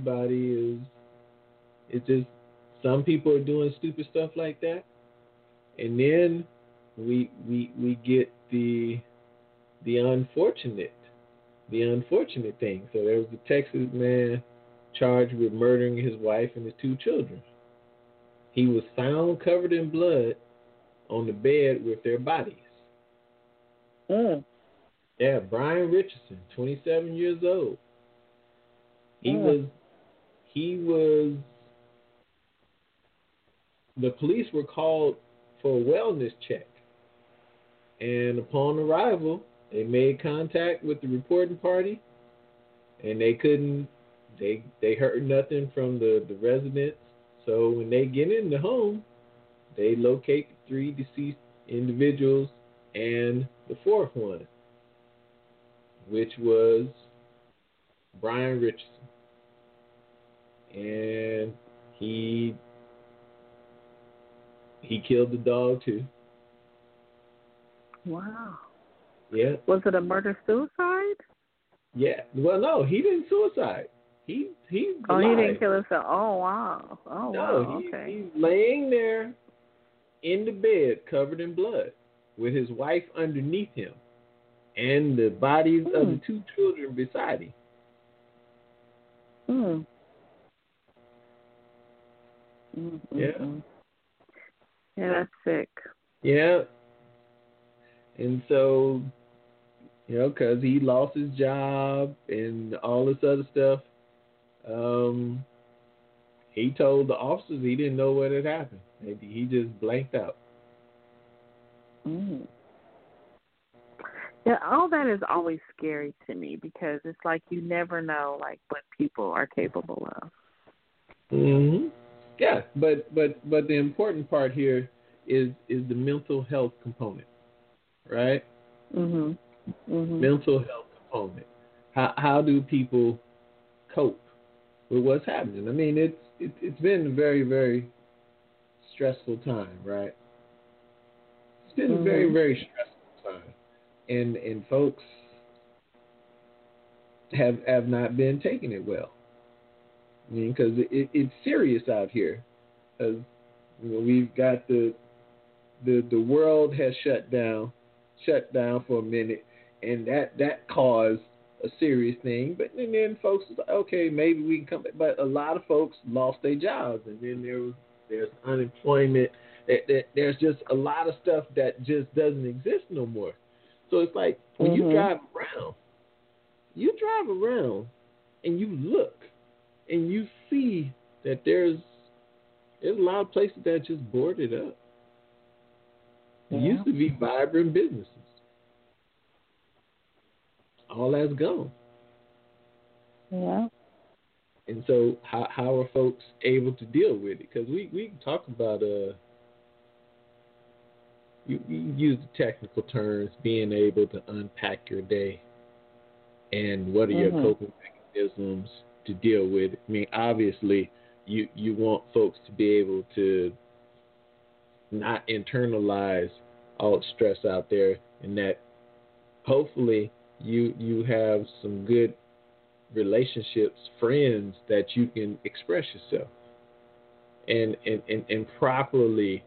everybody is. It's just some people are doing stupid stuff like that, And then we get the unfortunate thing. So there was a Texas man charged with murdering his wife and his 2 children. He was found covered in blood on the bed with their bodies. Yeah, Brian Richardson, 27 years old. He was. The police were called for a wellness check, and upon arrival, they made contact with the reporting party, and they couldn't. They heard nothing from the residents. So when they get in the home, they locate the 3 deceased individuals and the 4th one, which was Brian Richardson. And he killed the dog too. Wow. Yeah. Was it a murder-suicide? Yeah. Well, no, he didn't suicide. He alive. He didn't kill himself. Oh, wow. Oh, no, wow. Okay. He's laying there in the bed covered in blood with his wife underneath him and the bodies of the 2 children beside him. Yeah. Yeah, that's sick. Yeah. And so, because he lost his job and all this other stuff, he told the officers he didn't know what had happened. Maybe he just blanked out. Yeah, all that is always scary to me because it's like you never know like what people are capable of. Yeah, but the important part here is the mental health component, right? Mental health component. How do people cope with what's happening? I mean, it's been a very, very stressful time, right? It's been a very, very stressful time, and folks have not been taking it well. I mean, because it's serious out here. Because we've got the world has shut down for a minute, and that caused a serious thing. But then folks was like, okay, maybe we can come back. But a lot of folks lost their jobs, and then there's unemployment. There's just a lot of stuff that just doesn't exist no more. So it's like when you drive around and you look and you see that there's a lot of places that just boarded up. It used to be vibrant businesses. All that's gone. Yeah. And so how are folks able to deal with it? Because we can talk about you use the technical terms, being able to unpack your day and what are your coping mechanisms to deal with it. I mean, obviously, you want folks to be able to not internalize all the stress out there, and that hopefully you have some good relationships, friends that you can express yourself and properly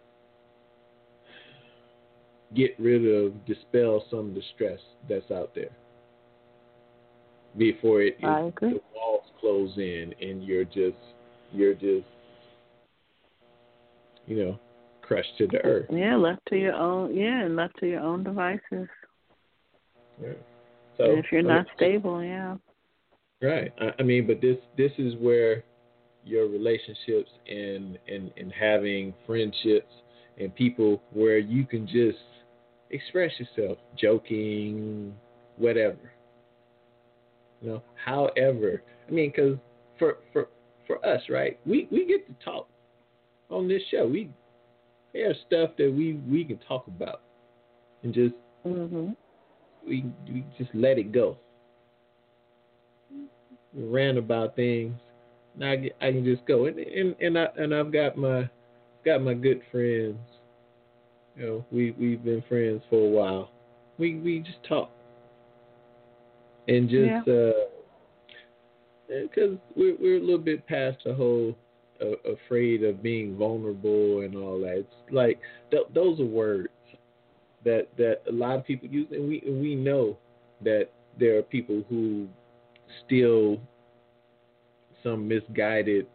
dispel some of the stress that's out there before the walls close in and you're just crushed to the earth. Yeah, left to your own devices. Yeah. So and if you're not stable, yeah. Right. I mean, but this is where your relationships and having friendships and people where you can just express yourself, joking, whatever. However, I mean, because for us, right, we get to talk on this show. There's stuff that we can talk about and just we just let it go. We rant about things. Now I can just go and I've got my good friends. We've been friends for a while. We just talk and just because we're a little bit past the whole afraid of being vulnerable and all that. It's like those are words that a lot of people use, and we know that there are people who still some misguided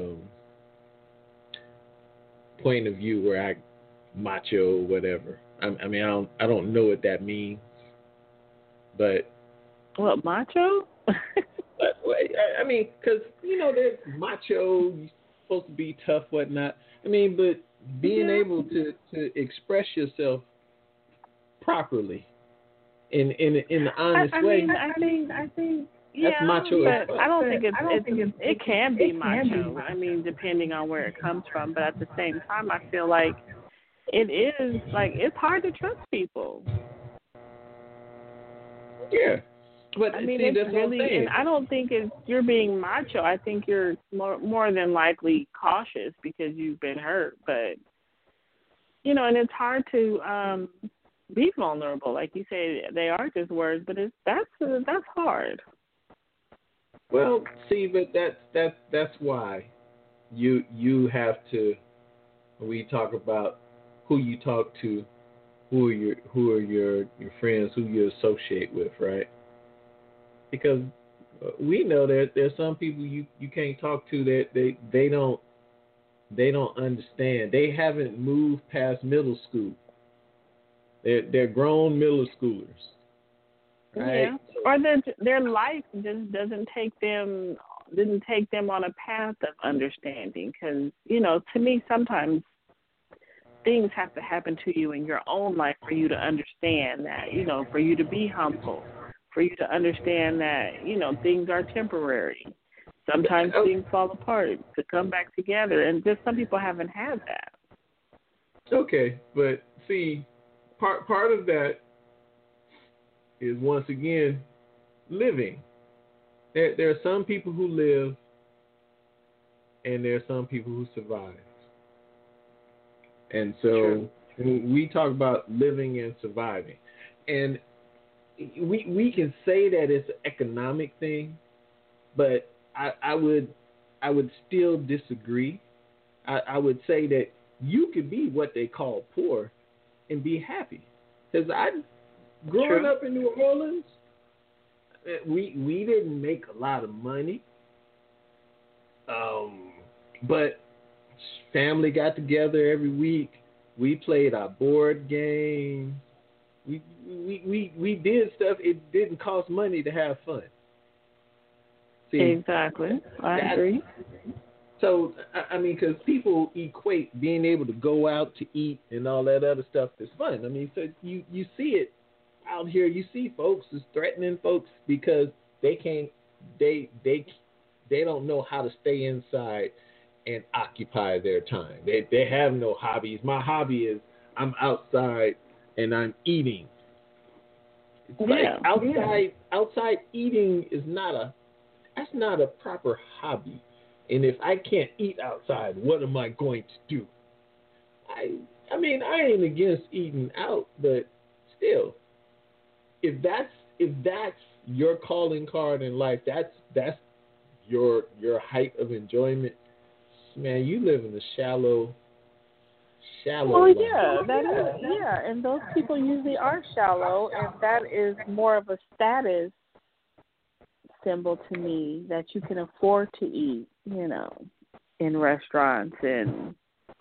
point of view where I macho whatever. I mean I don't know what that means, but what macho? But, I mean, because there's macho, you're supposed to be tough, whatnot. I mean, but being able to express yourself properly in the honest way. I think. Yeah, that's macho. But I don't think it can be macho. I mean, depending on where it comes from. But at the same time, I feel like it is it's hard to trust people. Yeah. But I mean, see, it's really, and I don't think you're being macho. I think you're more than likely cautious because you've been hurt. But and it's hard to be vulnerable, like you say. They are just words, but that's hard. Well, see, but that's why you have to. When we talk about who you talk to, who are your friends, who you associate with, right? Because we know that there's some people you can't talk to that they don't understand. They haven't moved past middle school. They're grown middle schoolers, right? Yeah. Or their life just didn't take them on a path of understanding. Because to me, sometimes things have to happen to you in your own life for you to understand that. For you to be humble. For you to understand that, things are temporary. Sometimes things fall apart to come back together, and just some people haven't had that. Okay, but see, part of that is, once again, living. There are some people who live, and there are some people who survive. And so when we talk about living and surviving, and we can say that it's an economic thing, but I would still disagree. I would say that you could be what they call poor and be happy. Because growing up in New Orleans, we didn't make a lot of money, but family got together every week. We played our board games. We did stuff. It didn't cost money to have fun. See, exactly. I agree. So, I mean, because people equate being able to go out to eat and all that other stuff as fun. I mean, so you see it out here. You see folks is threatening folks because they don't know how to stay inside and occupy their time. They have no hobbies. My hobby is I'm outside and I'm eating. It's like outside eating is not a proper hobby. And if I can't eat outside, what am I going to do? I mean, I ain't against eating out, but still, if that's your calling card in life, that's your height of enjoyment, man, you live in a shallow well, life. yeah, that is, yeah, and those people usually are shallow, and that is more of a status symbol to me, that you can afford to eat, in restaurants, and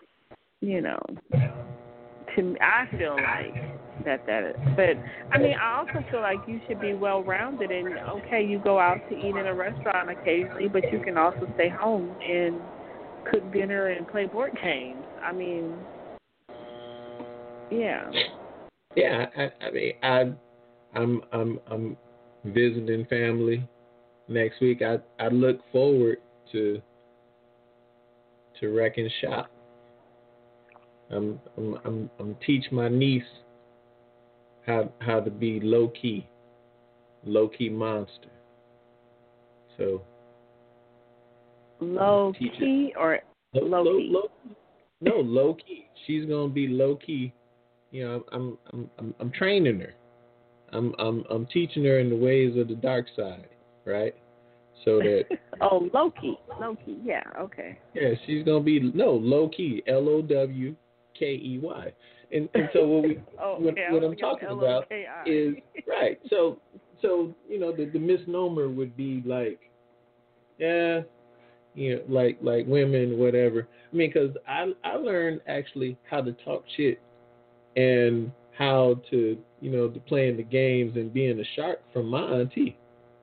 to me, I feel like that is. But I mean, I also feel like you should be well rounded, and okay, you go out to eat in a restaurant occasionally, but you can also stay home and cook dinner and play board games. I mean, yeah. Yeah, I mean, I'm visiting family next week. I look forward to wrecking shop. I'm teach my niece how to be low key monster. So low key or low key? No, low key. She's gonna be low key. I'm training her. I'm teaching her in the ways of the dark side, right? so that. Oh, Loki. Yeah. Okay. Yeah, she's gonna be low key, Lowkey, and so what I'm talking about is right. So the misnomer would be like, yeah, like women, whatever. I mean, because I learned actually how to talk shit and how to to playing the games and being a shark from my auntie.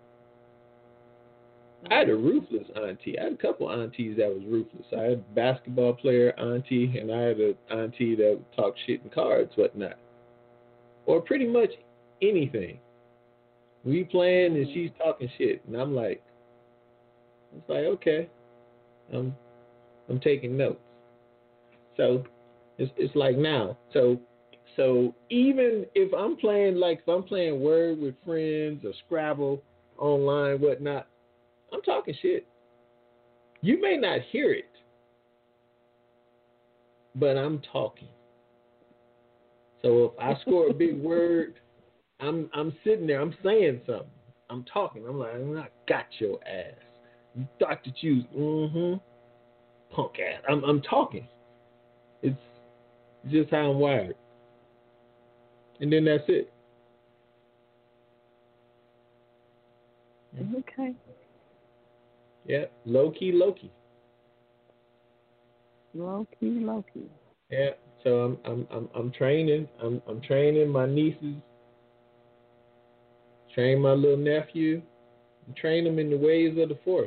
I had a ruthless auntie. I had a couple aunties that was ruthless. I had a basketball player auntie, and I had an auntie that would talk shit in cards, whatnot, or pretty much anything. We playing and she's talking shit, and I'm like, it's like okay, I'm taking notes. So it's like now. So even if I'm playing Word with friends or Scrabble online, whatnot, I'm talking shit. You may not hear it, but I'm talking. So if I score a big word, I'm sitting there, I'm saying something. I'm talking. I'm like, I got your ass. You thought that you punk ass. I'm talking. It's just how I'm wired. And then that's it. Okay. Yeah, Loki. Loki. Yeah, so I'm training. I'm training my nieces. Train my little nephew. Train them in the ways of the Force.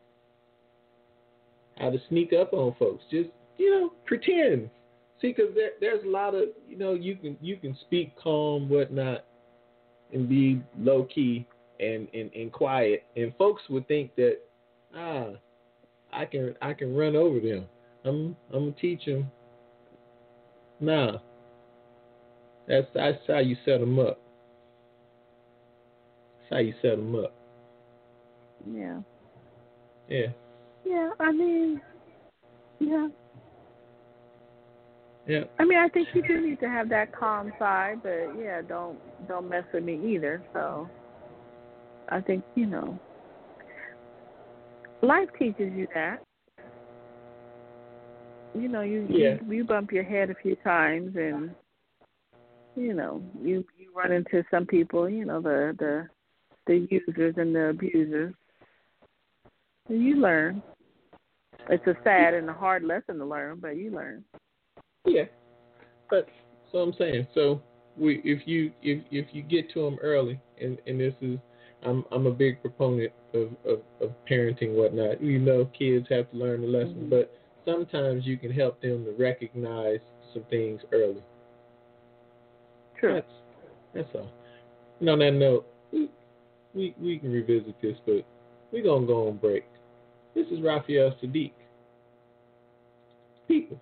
How to sneak up on folks. Just pretend. See, because there's a lot of you can speak calm, whatnot, and be low key and quiet, and folks would think that I can run over them. I'm gonna teach them. Nah, that's how you set them up. That's how you set them up. Yeah. Yeah. Yeah. I mean, yeah. Yeah. I mean, I think you do need to have that calm side, but yeah, don't mess with me either. So, I think life teaches you that. You bump your head a few times, and you run into some people, the users and the abusers. And you learn. It's a sad and a hard lesson to learn, but you learn. Yeah, but so I'm saying, if you get to them early, and this is, I'm a big proponent of parenting, whatnot. Kids have to learn the lesson, but sometimes you can help them to recognize some things early. True. That's all. And on that note, we can revisit this, but we're gonna go on break. This is Raphael Sadiq. People.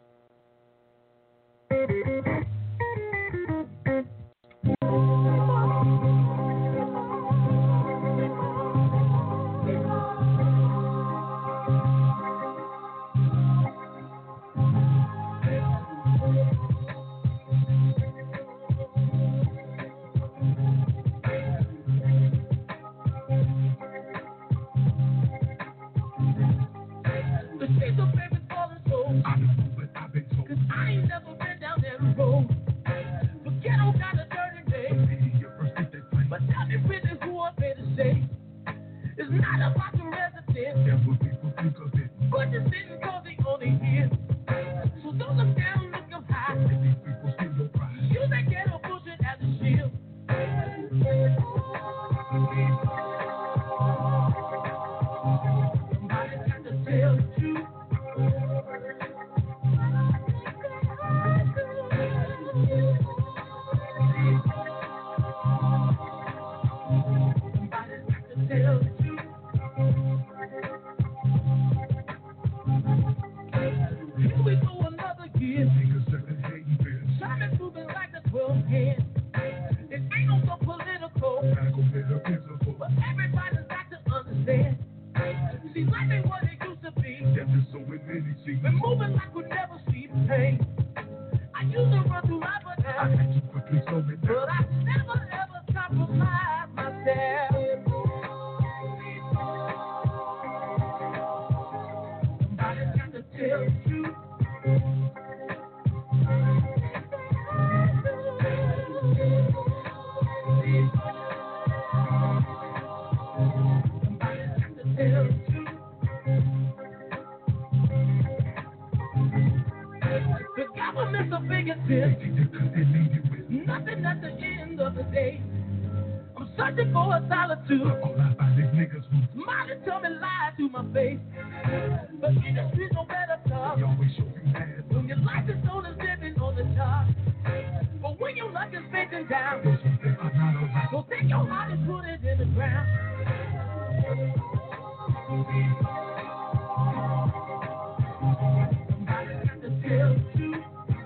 Nothing at the end of the day. I'm searching for a solitude. All I find is niggas who smile and tell me lie to my face. But in the streets, no better talk. You always show you mad. When your life is on is living on the top. But when your luck is breaking down, so take your heart and put it in the ground. Somebody's got to tell the truth.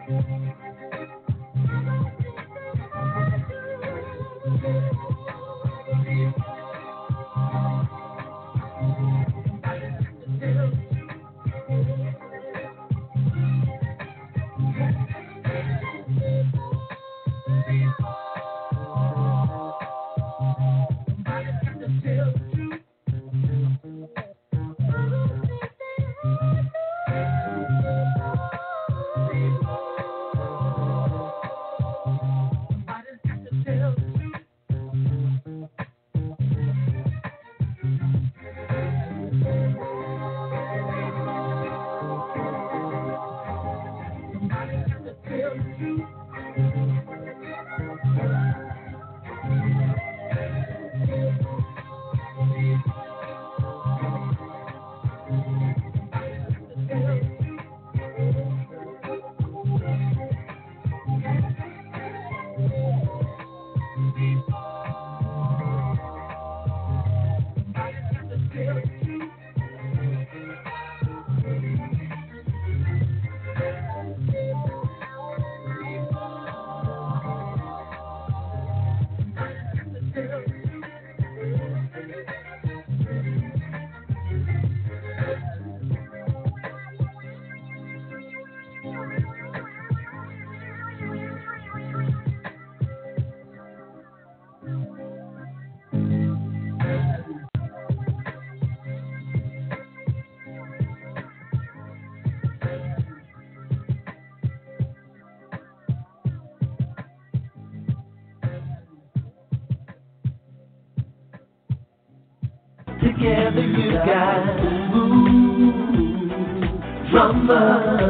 Together you got smooth drama,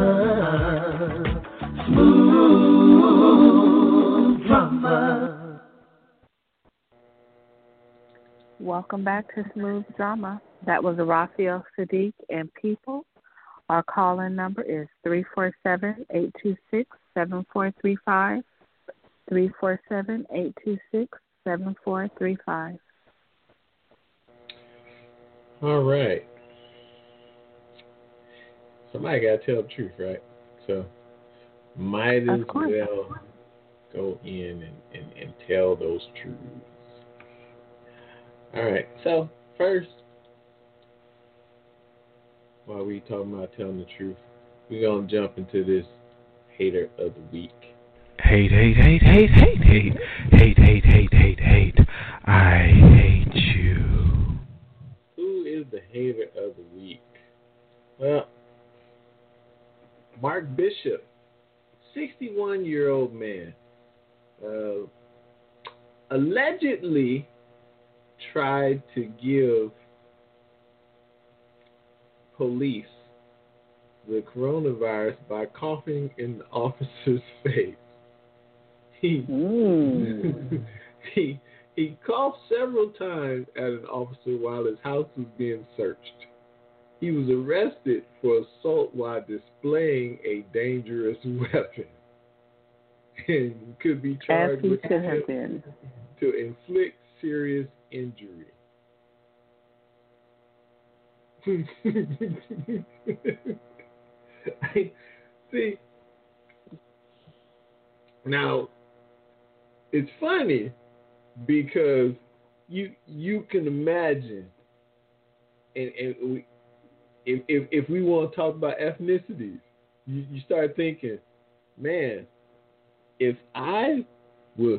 smooth drama. Welcome back to Smooth Drama. That was Raphael Sadiq and People. Our call-in number is 347-826-7435, 347-826-7435. All right. Somebody got to tell the truth, right? So might as well go in and tell those truths. All right. So first, while we talking about telling the truth, we're going to jump into this hater of the week. Hate, hate, hate, hate, hate, hate, hate, hate, hate, hate, hate. I hate you. Who is the hater of the week? Well, Mark Bishop, 61-year-old man, allegedly tried to give police the coronavirus by coughing in the officer's face. He coughed several times at an officer while his house was being searched. He was arrested for assault while displaying a dangerous weapon and could be charged with attempt to inflict serious injury. See, now it's funny because you can imagine, and if we want to talk about ethnicities, you start thinking, man, if I were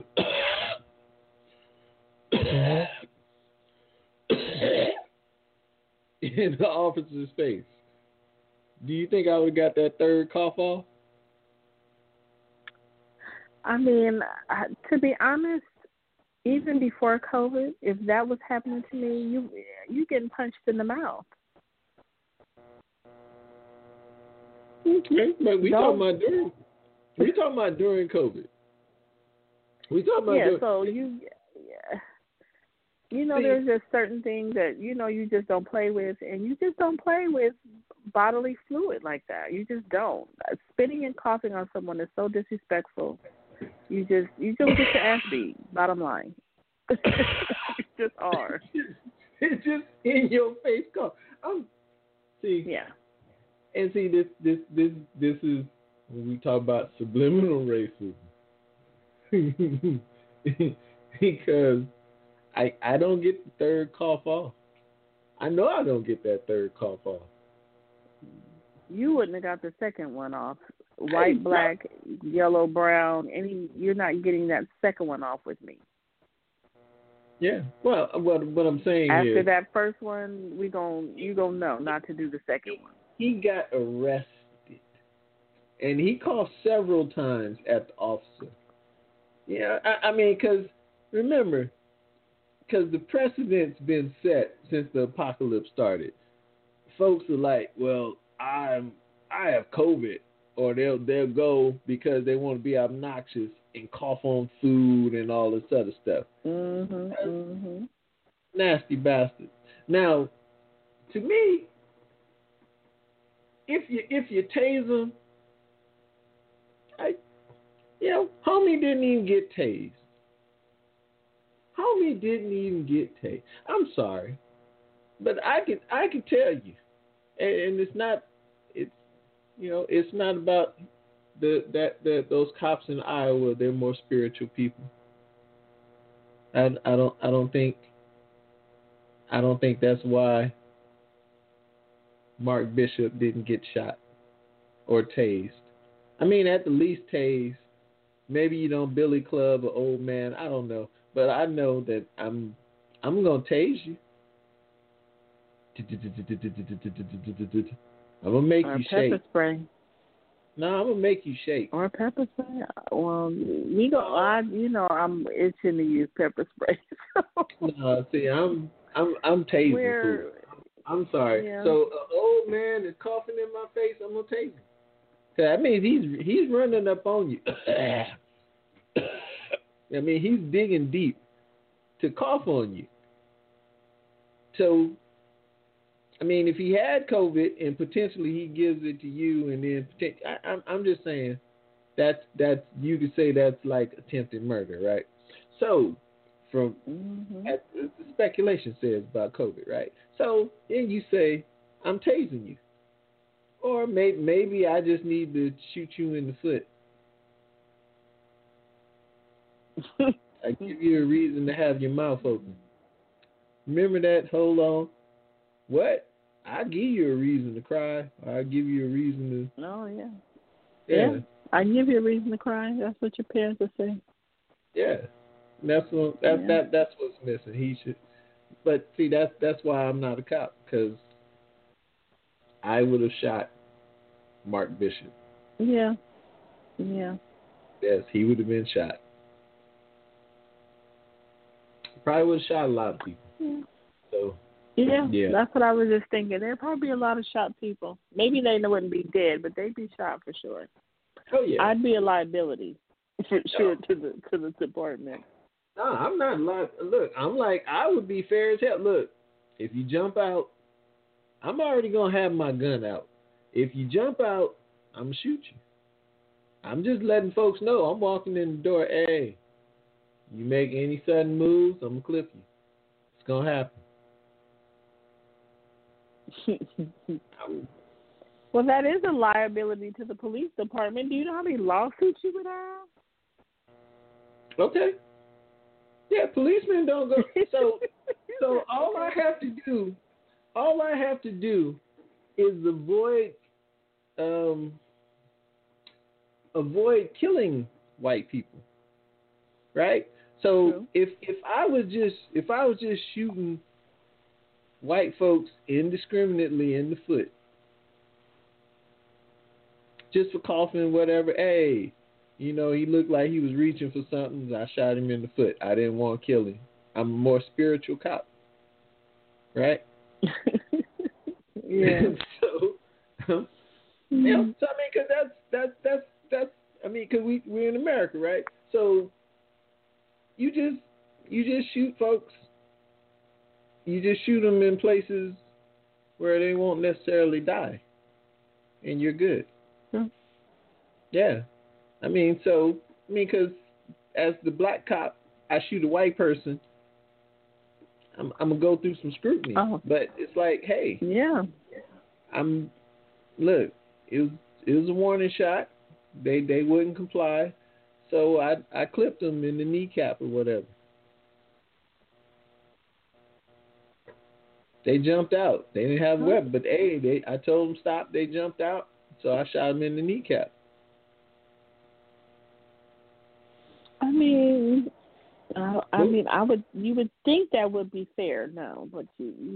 in the officer's face, do you think I would have got that third cough off? I mean, to be honest, even before COVID, if that was happening to me, you getting punched in the mouth. Okay, but we talking about during. We talking about during COVID. We talking about during. So there's just certain things that you just don't play with, and you just don't play with bodily fluid like that. You just don't. Spitting and coughing on someone is so disrespectful. You don't get your ass beat. Bottom line, you just are. It's just in your face cough. Yeah. And see, this is when we talk about subliminal racism, because I don't get the third cough off. I know I don't get that third cough off. You wouldn't have got the second one off. White, black, yellow, brown. You're not getting that second one off with me. Yeah. Well, what I'm saying after is, that first one, you gonna know not to do the second one. He got arrested, and he coughed several times at the officer. Yeah, I mean, because remember, because the precedent's been set since the apocalypse started. Folks are like, well, I have COVID, or they'll go because they want to be obnoxious and cough on food and all this other stuff. Nasty bastard. Now, to me, if you tase them, homie didn't even get tased. Homie didn't even get tased. I'm sorry, but I can tell you, and it's not about those cops in Iowa. They're more spiritual people. I don't think that's why Mark Bishop didn't get shot or tased. I mean, at the least tased. Maybe you don't billy club an old man. I don't know, but I know that I'm gonna tase you. I'm gonna make you shake. Pepper spray. No, I'm gonna make you shake. Or pepper spray. Well, I'm itching to use pepper spray. No, see, I'm tasing. I'm sorry. Yeah. So an old man is coughing in my face. I'm gonna tase him. That means he's running up on you. I mean, he's digging deep to cough on you. So, I mean, if he had COVID and potentially he gives it to you, and then I'm just saying that's you could say that's like attempted murder, right? So, from the speculation says about COVID, right? So then you say I'm tasing you, or maybe I just need to shoot you in the foot. I give you a reason to have your mouth open. Remember that? Hold on. What? I give you a reason to cry. I give you a reason to. Oh yeah. Yeah. I give you a reason to cry. That's what your parents would say. Yeah. That's what's missing. He should. But see, that's why I'm not a cop, because I would have shot Mark Bishop. Yeah. Yeah. Yes, he would have been shot. Probably would have shot a lot of people. Yeah. So. Yeah, that's what I was just thinking. There'd probably be a lot of shot people. Maybe they wouldn't be dead, but they'd be shot for sure. Oh yeah. I'd be a liability for sure to the department. No, I'm not lying. Look, I'm like, I would be fair as hell. Look, if you jump out, I'm already gonna have my gun out. If you jump out, I'm gonna shoot you. I'm just letting folks know. I'm walking in the door. Hey, you make any sudden moves, I'm gonna clip you. It's gonna happen. Well, that is a liability to the police department. Do you know how many lawsuits you would have? Okay. Yeah, policemen don't go. So all I have to do is avoid killing white people. Right? So if I was just shooting white folks indiscriminately in the foot, just for coughing, whatever. Hey, he looked like he was reaching for something. I shot him in the foot. I didn't want to kill him. I'm a more spiritual cop, right? Yeah. So, so I mean, because that's I mean, because we're in America, right? So you just shoot folks. You just shoot them in places where they won't necessarily die, and you're good. Yeah. I mean, because as the black cop, I shoot a white person, I'm gonna go through some scrutiny. Oh. But it's like, hey, Yeah. Look, it was a warning shot. They wouldn't comply, so I clipped them in the kneecap or whatever. They jumped out. They didn't have a weapon, but I told them stop. They jumped out, so I shot them in the kneecap. I mean, you would think that would be fair. No, but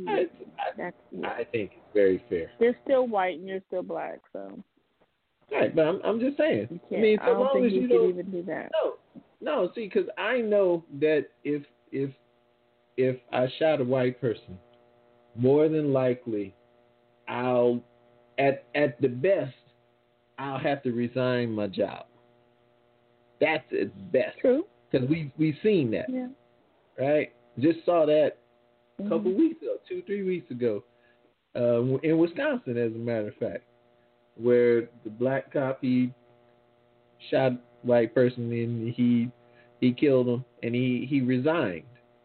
I think it's very fair. They're still white and you're still black, so. Right, but I'm just saying. I mean, I don't think you could even do that. No. See, because I know that if I shot a white person, more than likely, I'll at the best, I'll have to resign my job. That's at best. True. Because we've seen that. Yeah. Right? Just saw that a couple weeks ago, 2-3 weeks ago, in Wisconsin, as a matter of fact, where the black cop, he shot a white person and he killed him and he resigned.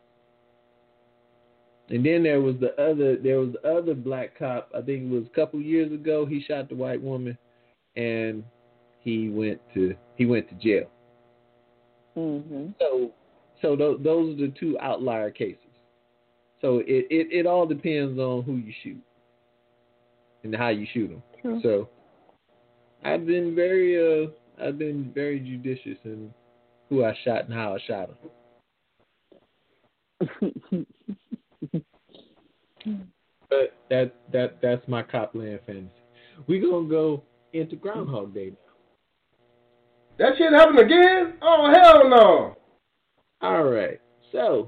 And then there was the other black cop, I think it was a couple years ago, he shot the white woman and he went to jail. Mm-hmm. So those are the two outlier cases. So it all depends on who you shoot and how you shoot them. True. So I've been very judicious in who I shot and how I shot them. But that's my Copland fantasy. We're gonna go into Groundhog Day now. That shit happened again? Oh, hell no. All right. So,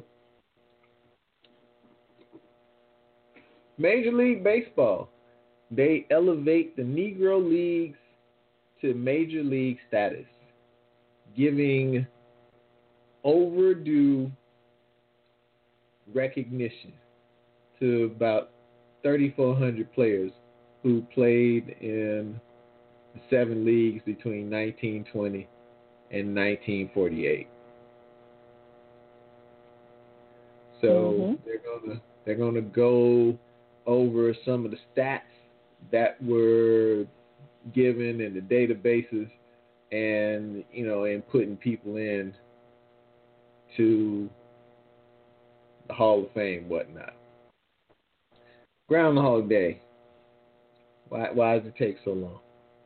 Major League Baseball, they elevate the Negro Leagues to Major League status, giving overdue recognition to about 3,400 players who played in 7 leagues between 1920 and 1948. So they're gonna go over some of the stats that were given in the databases, and and putting people in to the Hall of Fame, whatnot. Groundhog Day. Why does it take so long?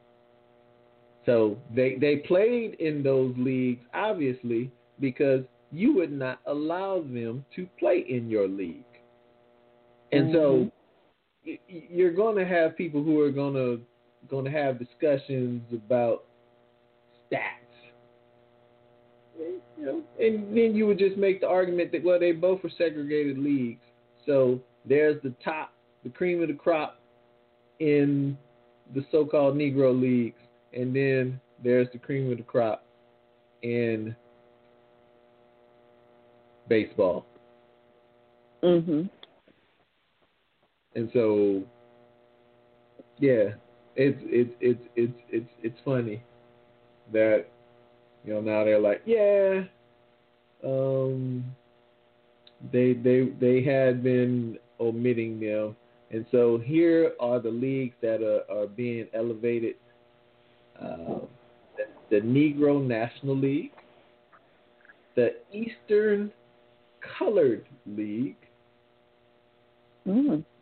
So they played in those leagues, obviously, because you would not allow them to play in your league. And so you're going to have people who are going to have discussions about stats. And then you would just make the argument that, well, they both are segregated leagues. So there's the cream of the crop in the so-called Negro leagues. And then there's the cream of the crop in baseball. Mm-hmm. And so, yeah, it's funny that now they're like, yeah, they had been omitting them, and so here are the leagues that are being elevated. The Negro National League, the Eastern Colored League, the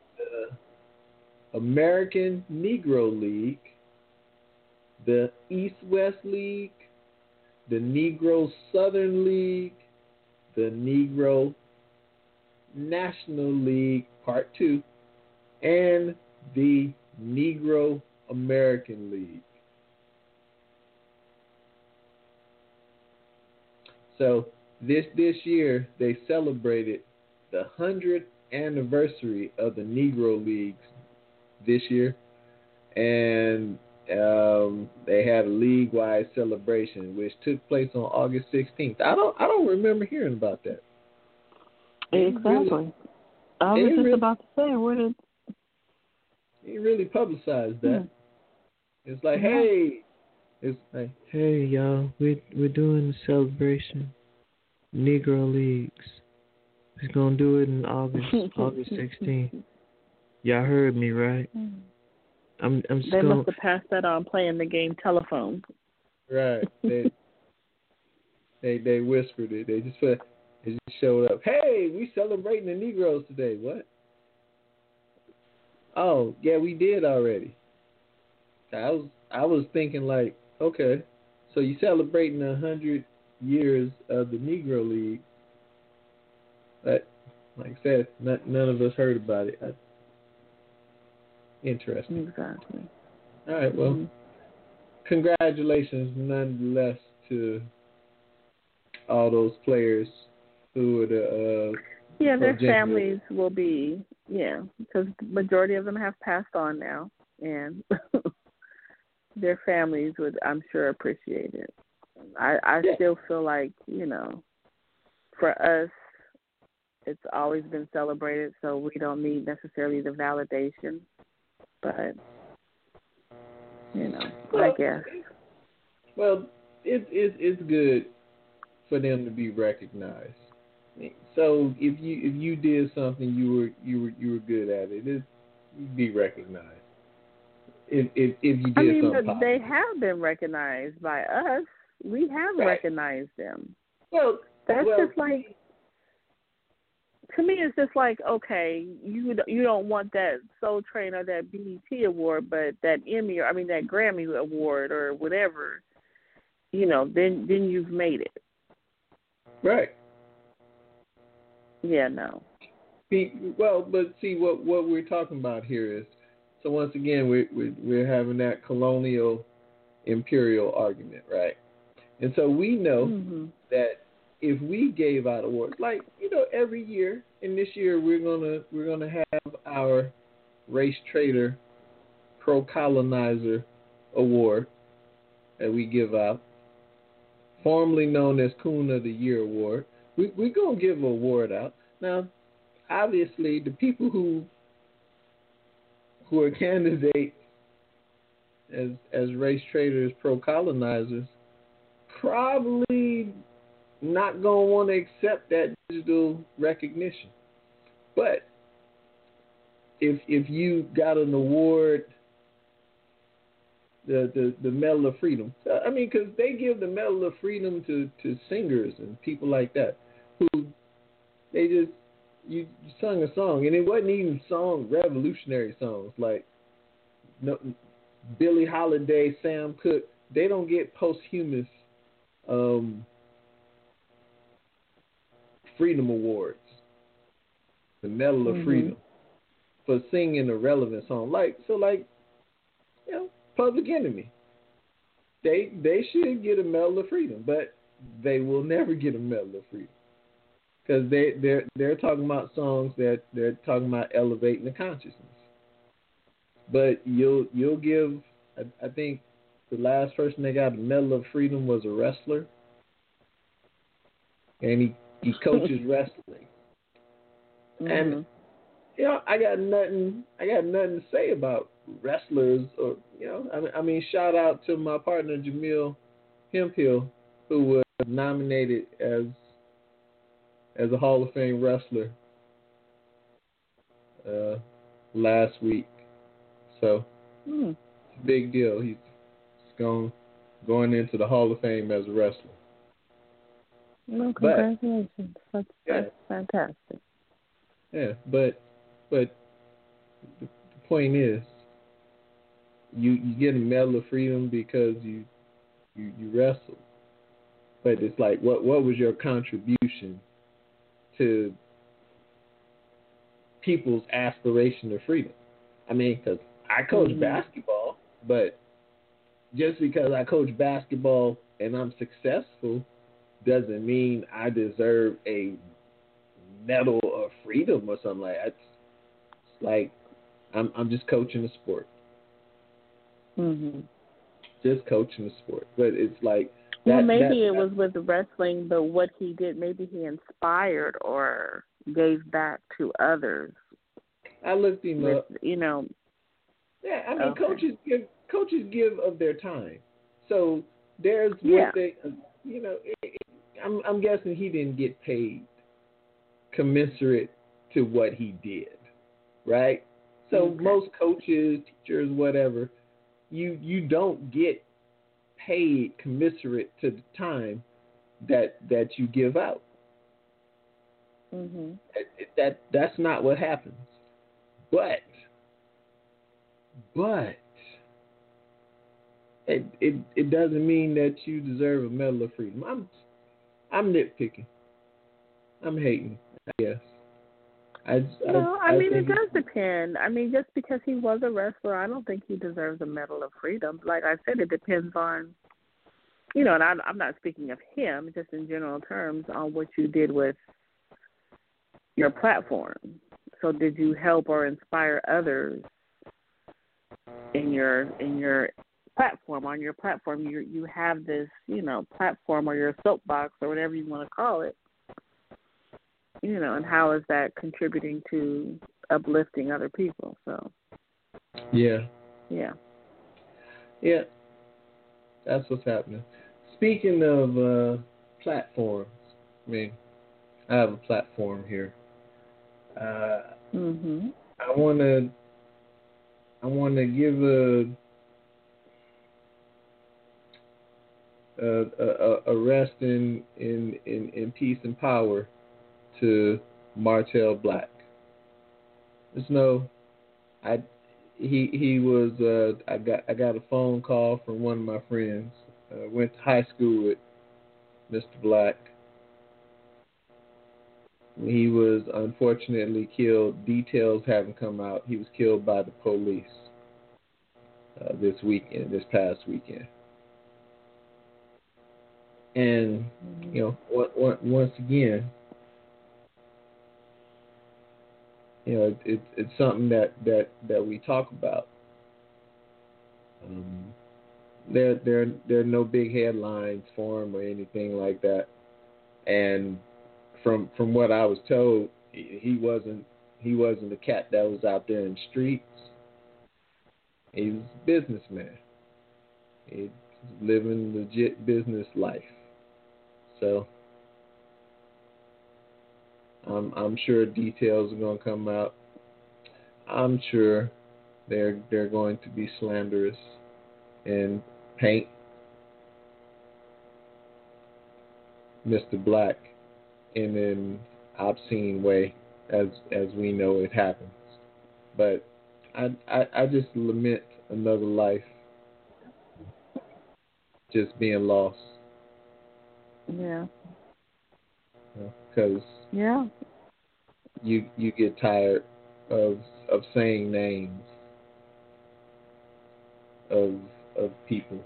American Negro League, the East-West League, the Negro Southern League, the Negro National League Part 2, and the Negro American League. So this year they celebrated the 100th anniversary of the Negro Leagues this year, and They had a league-wide celebration which took place on August 16th. I don't remember hearing about that. Exactly. I was just about to say, where did he really publicized that? It's like, hey, y'all, we're doing a celebration, Negro Leagues. We're gonna do it in August 16th. Y'all heard me, right? I'm just They must have passed that on playing the game telephone. Right. They whispered it. They just showed up. Hey, we celebrating the Negroes today. What? Oh, yeah, we did already. I was thinking like, okay, so you celebrating 100 years of the Negro League. But like I said, none of us heard about it. Interesting. Exactly. All right, well, congratulations nonetheless to all those players who are the their families will be, because the majority of them have passed on now, and their families would, I'm sure, appreciate it. I still feel like, for us, it's always been celebrated, so we don't need necessarily the validation. But, I guess. Well, it's good for them to be recognized. So if you did something, you were good at it. You'd be recognized. If you did something positive. They have been recognized by us. We have recognized them. Well, just like. To me, it's just like, okay, you don't want that Soul Train or that BET award, but that Emmy that Grammy award or whatever, then you've made it. Right. Yeah, no. But see what we're talking about here is, so once again we're having that colonial imperial argument, right? And so we know that if we gave out awards, like every year, and this year we're gonna have our Race Trader Pro Colonizer Award that we give out, formerly known as Coon of the Year Award. We're gonna give an award out now. Obviously, the people who are candidates as Race Traders Pro Colonizers probably not gonna want to accept that digital recognition. But if you got an award, the Medal of Freedom, because they give the Medal of Freedom to singers and people like that who you sung a song, and it wasn't even revolutionary songs like Billie Holiday, Sam Cooke. They don't get posthumous Freedom Awards, the Medal of Freedom, for singing a relevant song. Public Enemy. They should get a Medal of Freedom, but they will never get a Medal of Freedom because they're talking about songs that they're talking about elevating the consciousness. But you'll give. I think the last person that got a Medal of Freedom was a wrestler, and he coaches wrestling. And I got nothing to say about wrestlers, or shout out to my partner Jamil Hemphill, who was nominated as a Hall of Fame wrestler last week. So it's a big deal. He's going into the Hall of Fame as a wrestler. Well, congratulations. That's fantastic. Yeah, but the point is, you get a Medal of Freedom because you wrestled. But it's like, what was your contribution to people's aspiration of freedom? Because I coach basketball, but just because I coach basketball and I'm successful doesn't mean I deserve a Medal of Freedom or something like that. It's like I'm just coaching a sport. just coaching the sport. But it's like well, maybe it was with wrestling, but what he did, maybe he inspired or gave back to others. I looked him up. You know. Yeah, I mean, coaches give of their time. So there's what they, you know. I'm guessing he didn't get paid commensurate to what he did, right? So most coaches, teachers, whatever, you don't get paid commensurate to the time that you give out. Mm-hmm. That's not what happens. But it doesn't mean that you deserve a Medal of Freedom. I'm nitpicking. I'm hating, I guess. I mean, it does depend. I mean, just because he was a wrestler, I don't think he deserves a Medal of Freedom. Like I said, it depends on, you know, and I'm not speaking of him, just in general terms, on what you did with your platform. So did you help or inspire others in your platform, on your platform? You have this, you know, platform or your soapbox or whatever you want to call it. You know, and how is that contributing to uplifting other people? So, yeah, that's what's happening. Speaking of platforms, I mean, I have a platform here. I want to give a rest in peace and power to Martel Black. Just know, he was. I got a phone call from one of my friends. Went to high school with Mr. Black. He was unfortunately killed. Details haven't come out. He was killed by the police this past weekend. And you know, once again, you know, it's something that we talk about. There are no big headlines for him or anything like that. And from what I was told, he wasn't a cat that was out there in the streets. He was a businessman. He's living legit business life. So I'm sure details are going to come out. I'm sure they're going to be slanderous and paint Mr. Black in an obscene way, as we know it happens. But I just lament another life just being lost. Yeah. Because you get tired of saying names of people,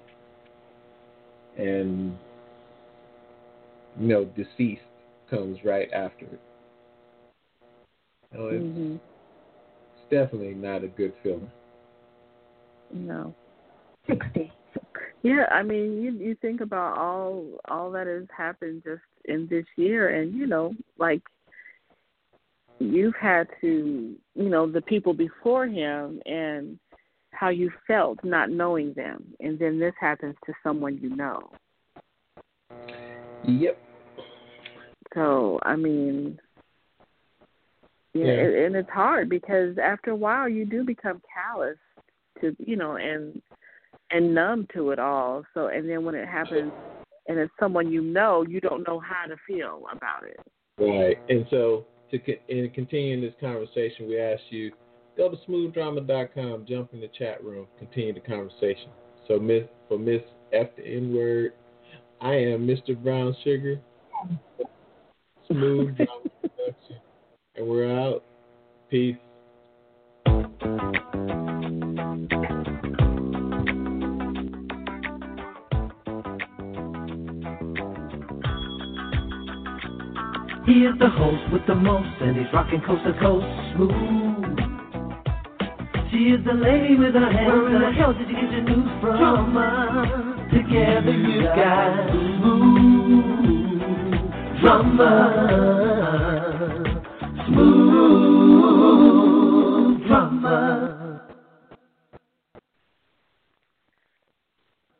and you know, deceased comes right after it. You know, it's definitely not a good feeling. No. 60. Yeah, I mean, you think about all that has happened just in this year, and you know, like you've had to, you know, the people before him and how you felt not knowing them, and then this happens to someone you know. Yep. So, I mean, and it's hard because after a while you do become callous to, you know, and numb to it all. So, and then when it happens and it's someone you know, you don't know how to feel about it. Right. And so to continue this conversation, we ask you, go to smoothdrama.com, jump in the chat room, continue the conversation. So for Miss F the N-word, I am Mr. Brown Sugar, Smooth Drama Production, and we're out. Peace. He is the host with the most, and he's rocking coast to coast, smooth. is the lady with her hands. Where in the hell did you get your news from? Drama. Together you got smooth drama. Smooth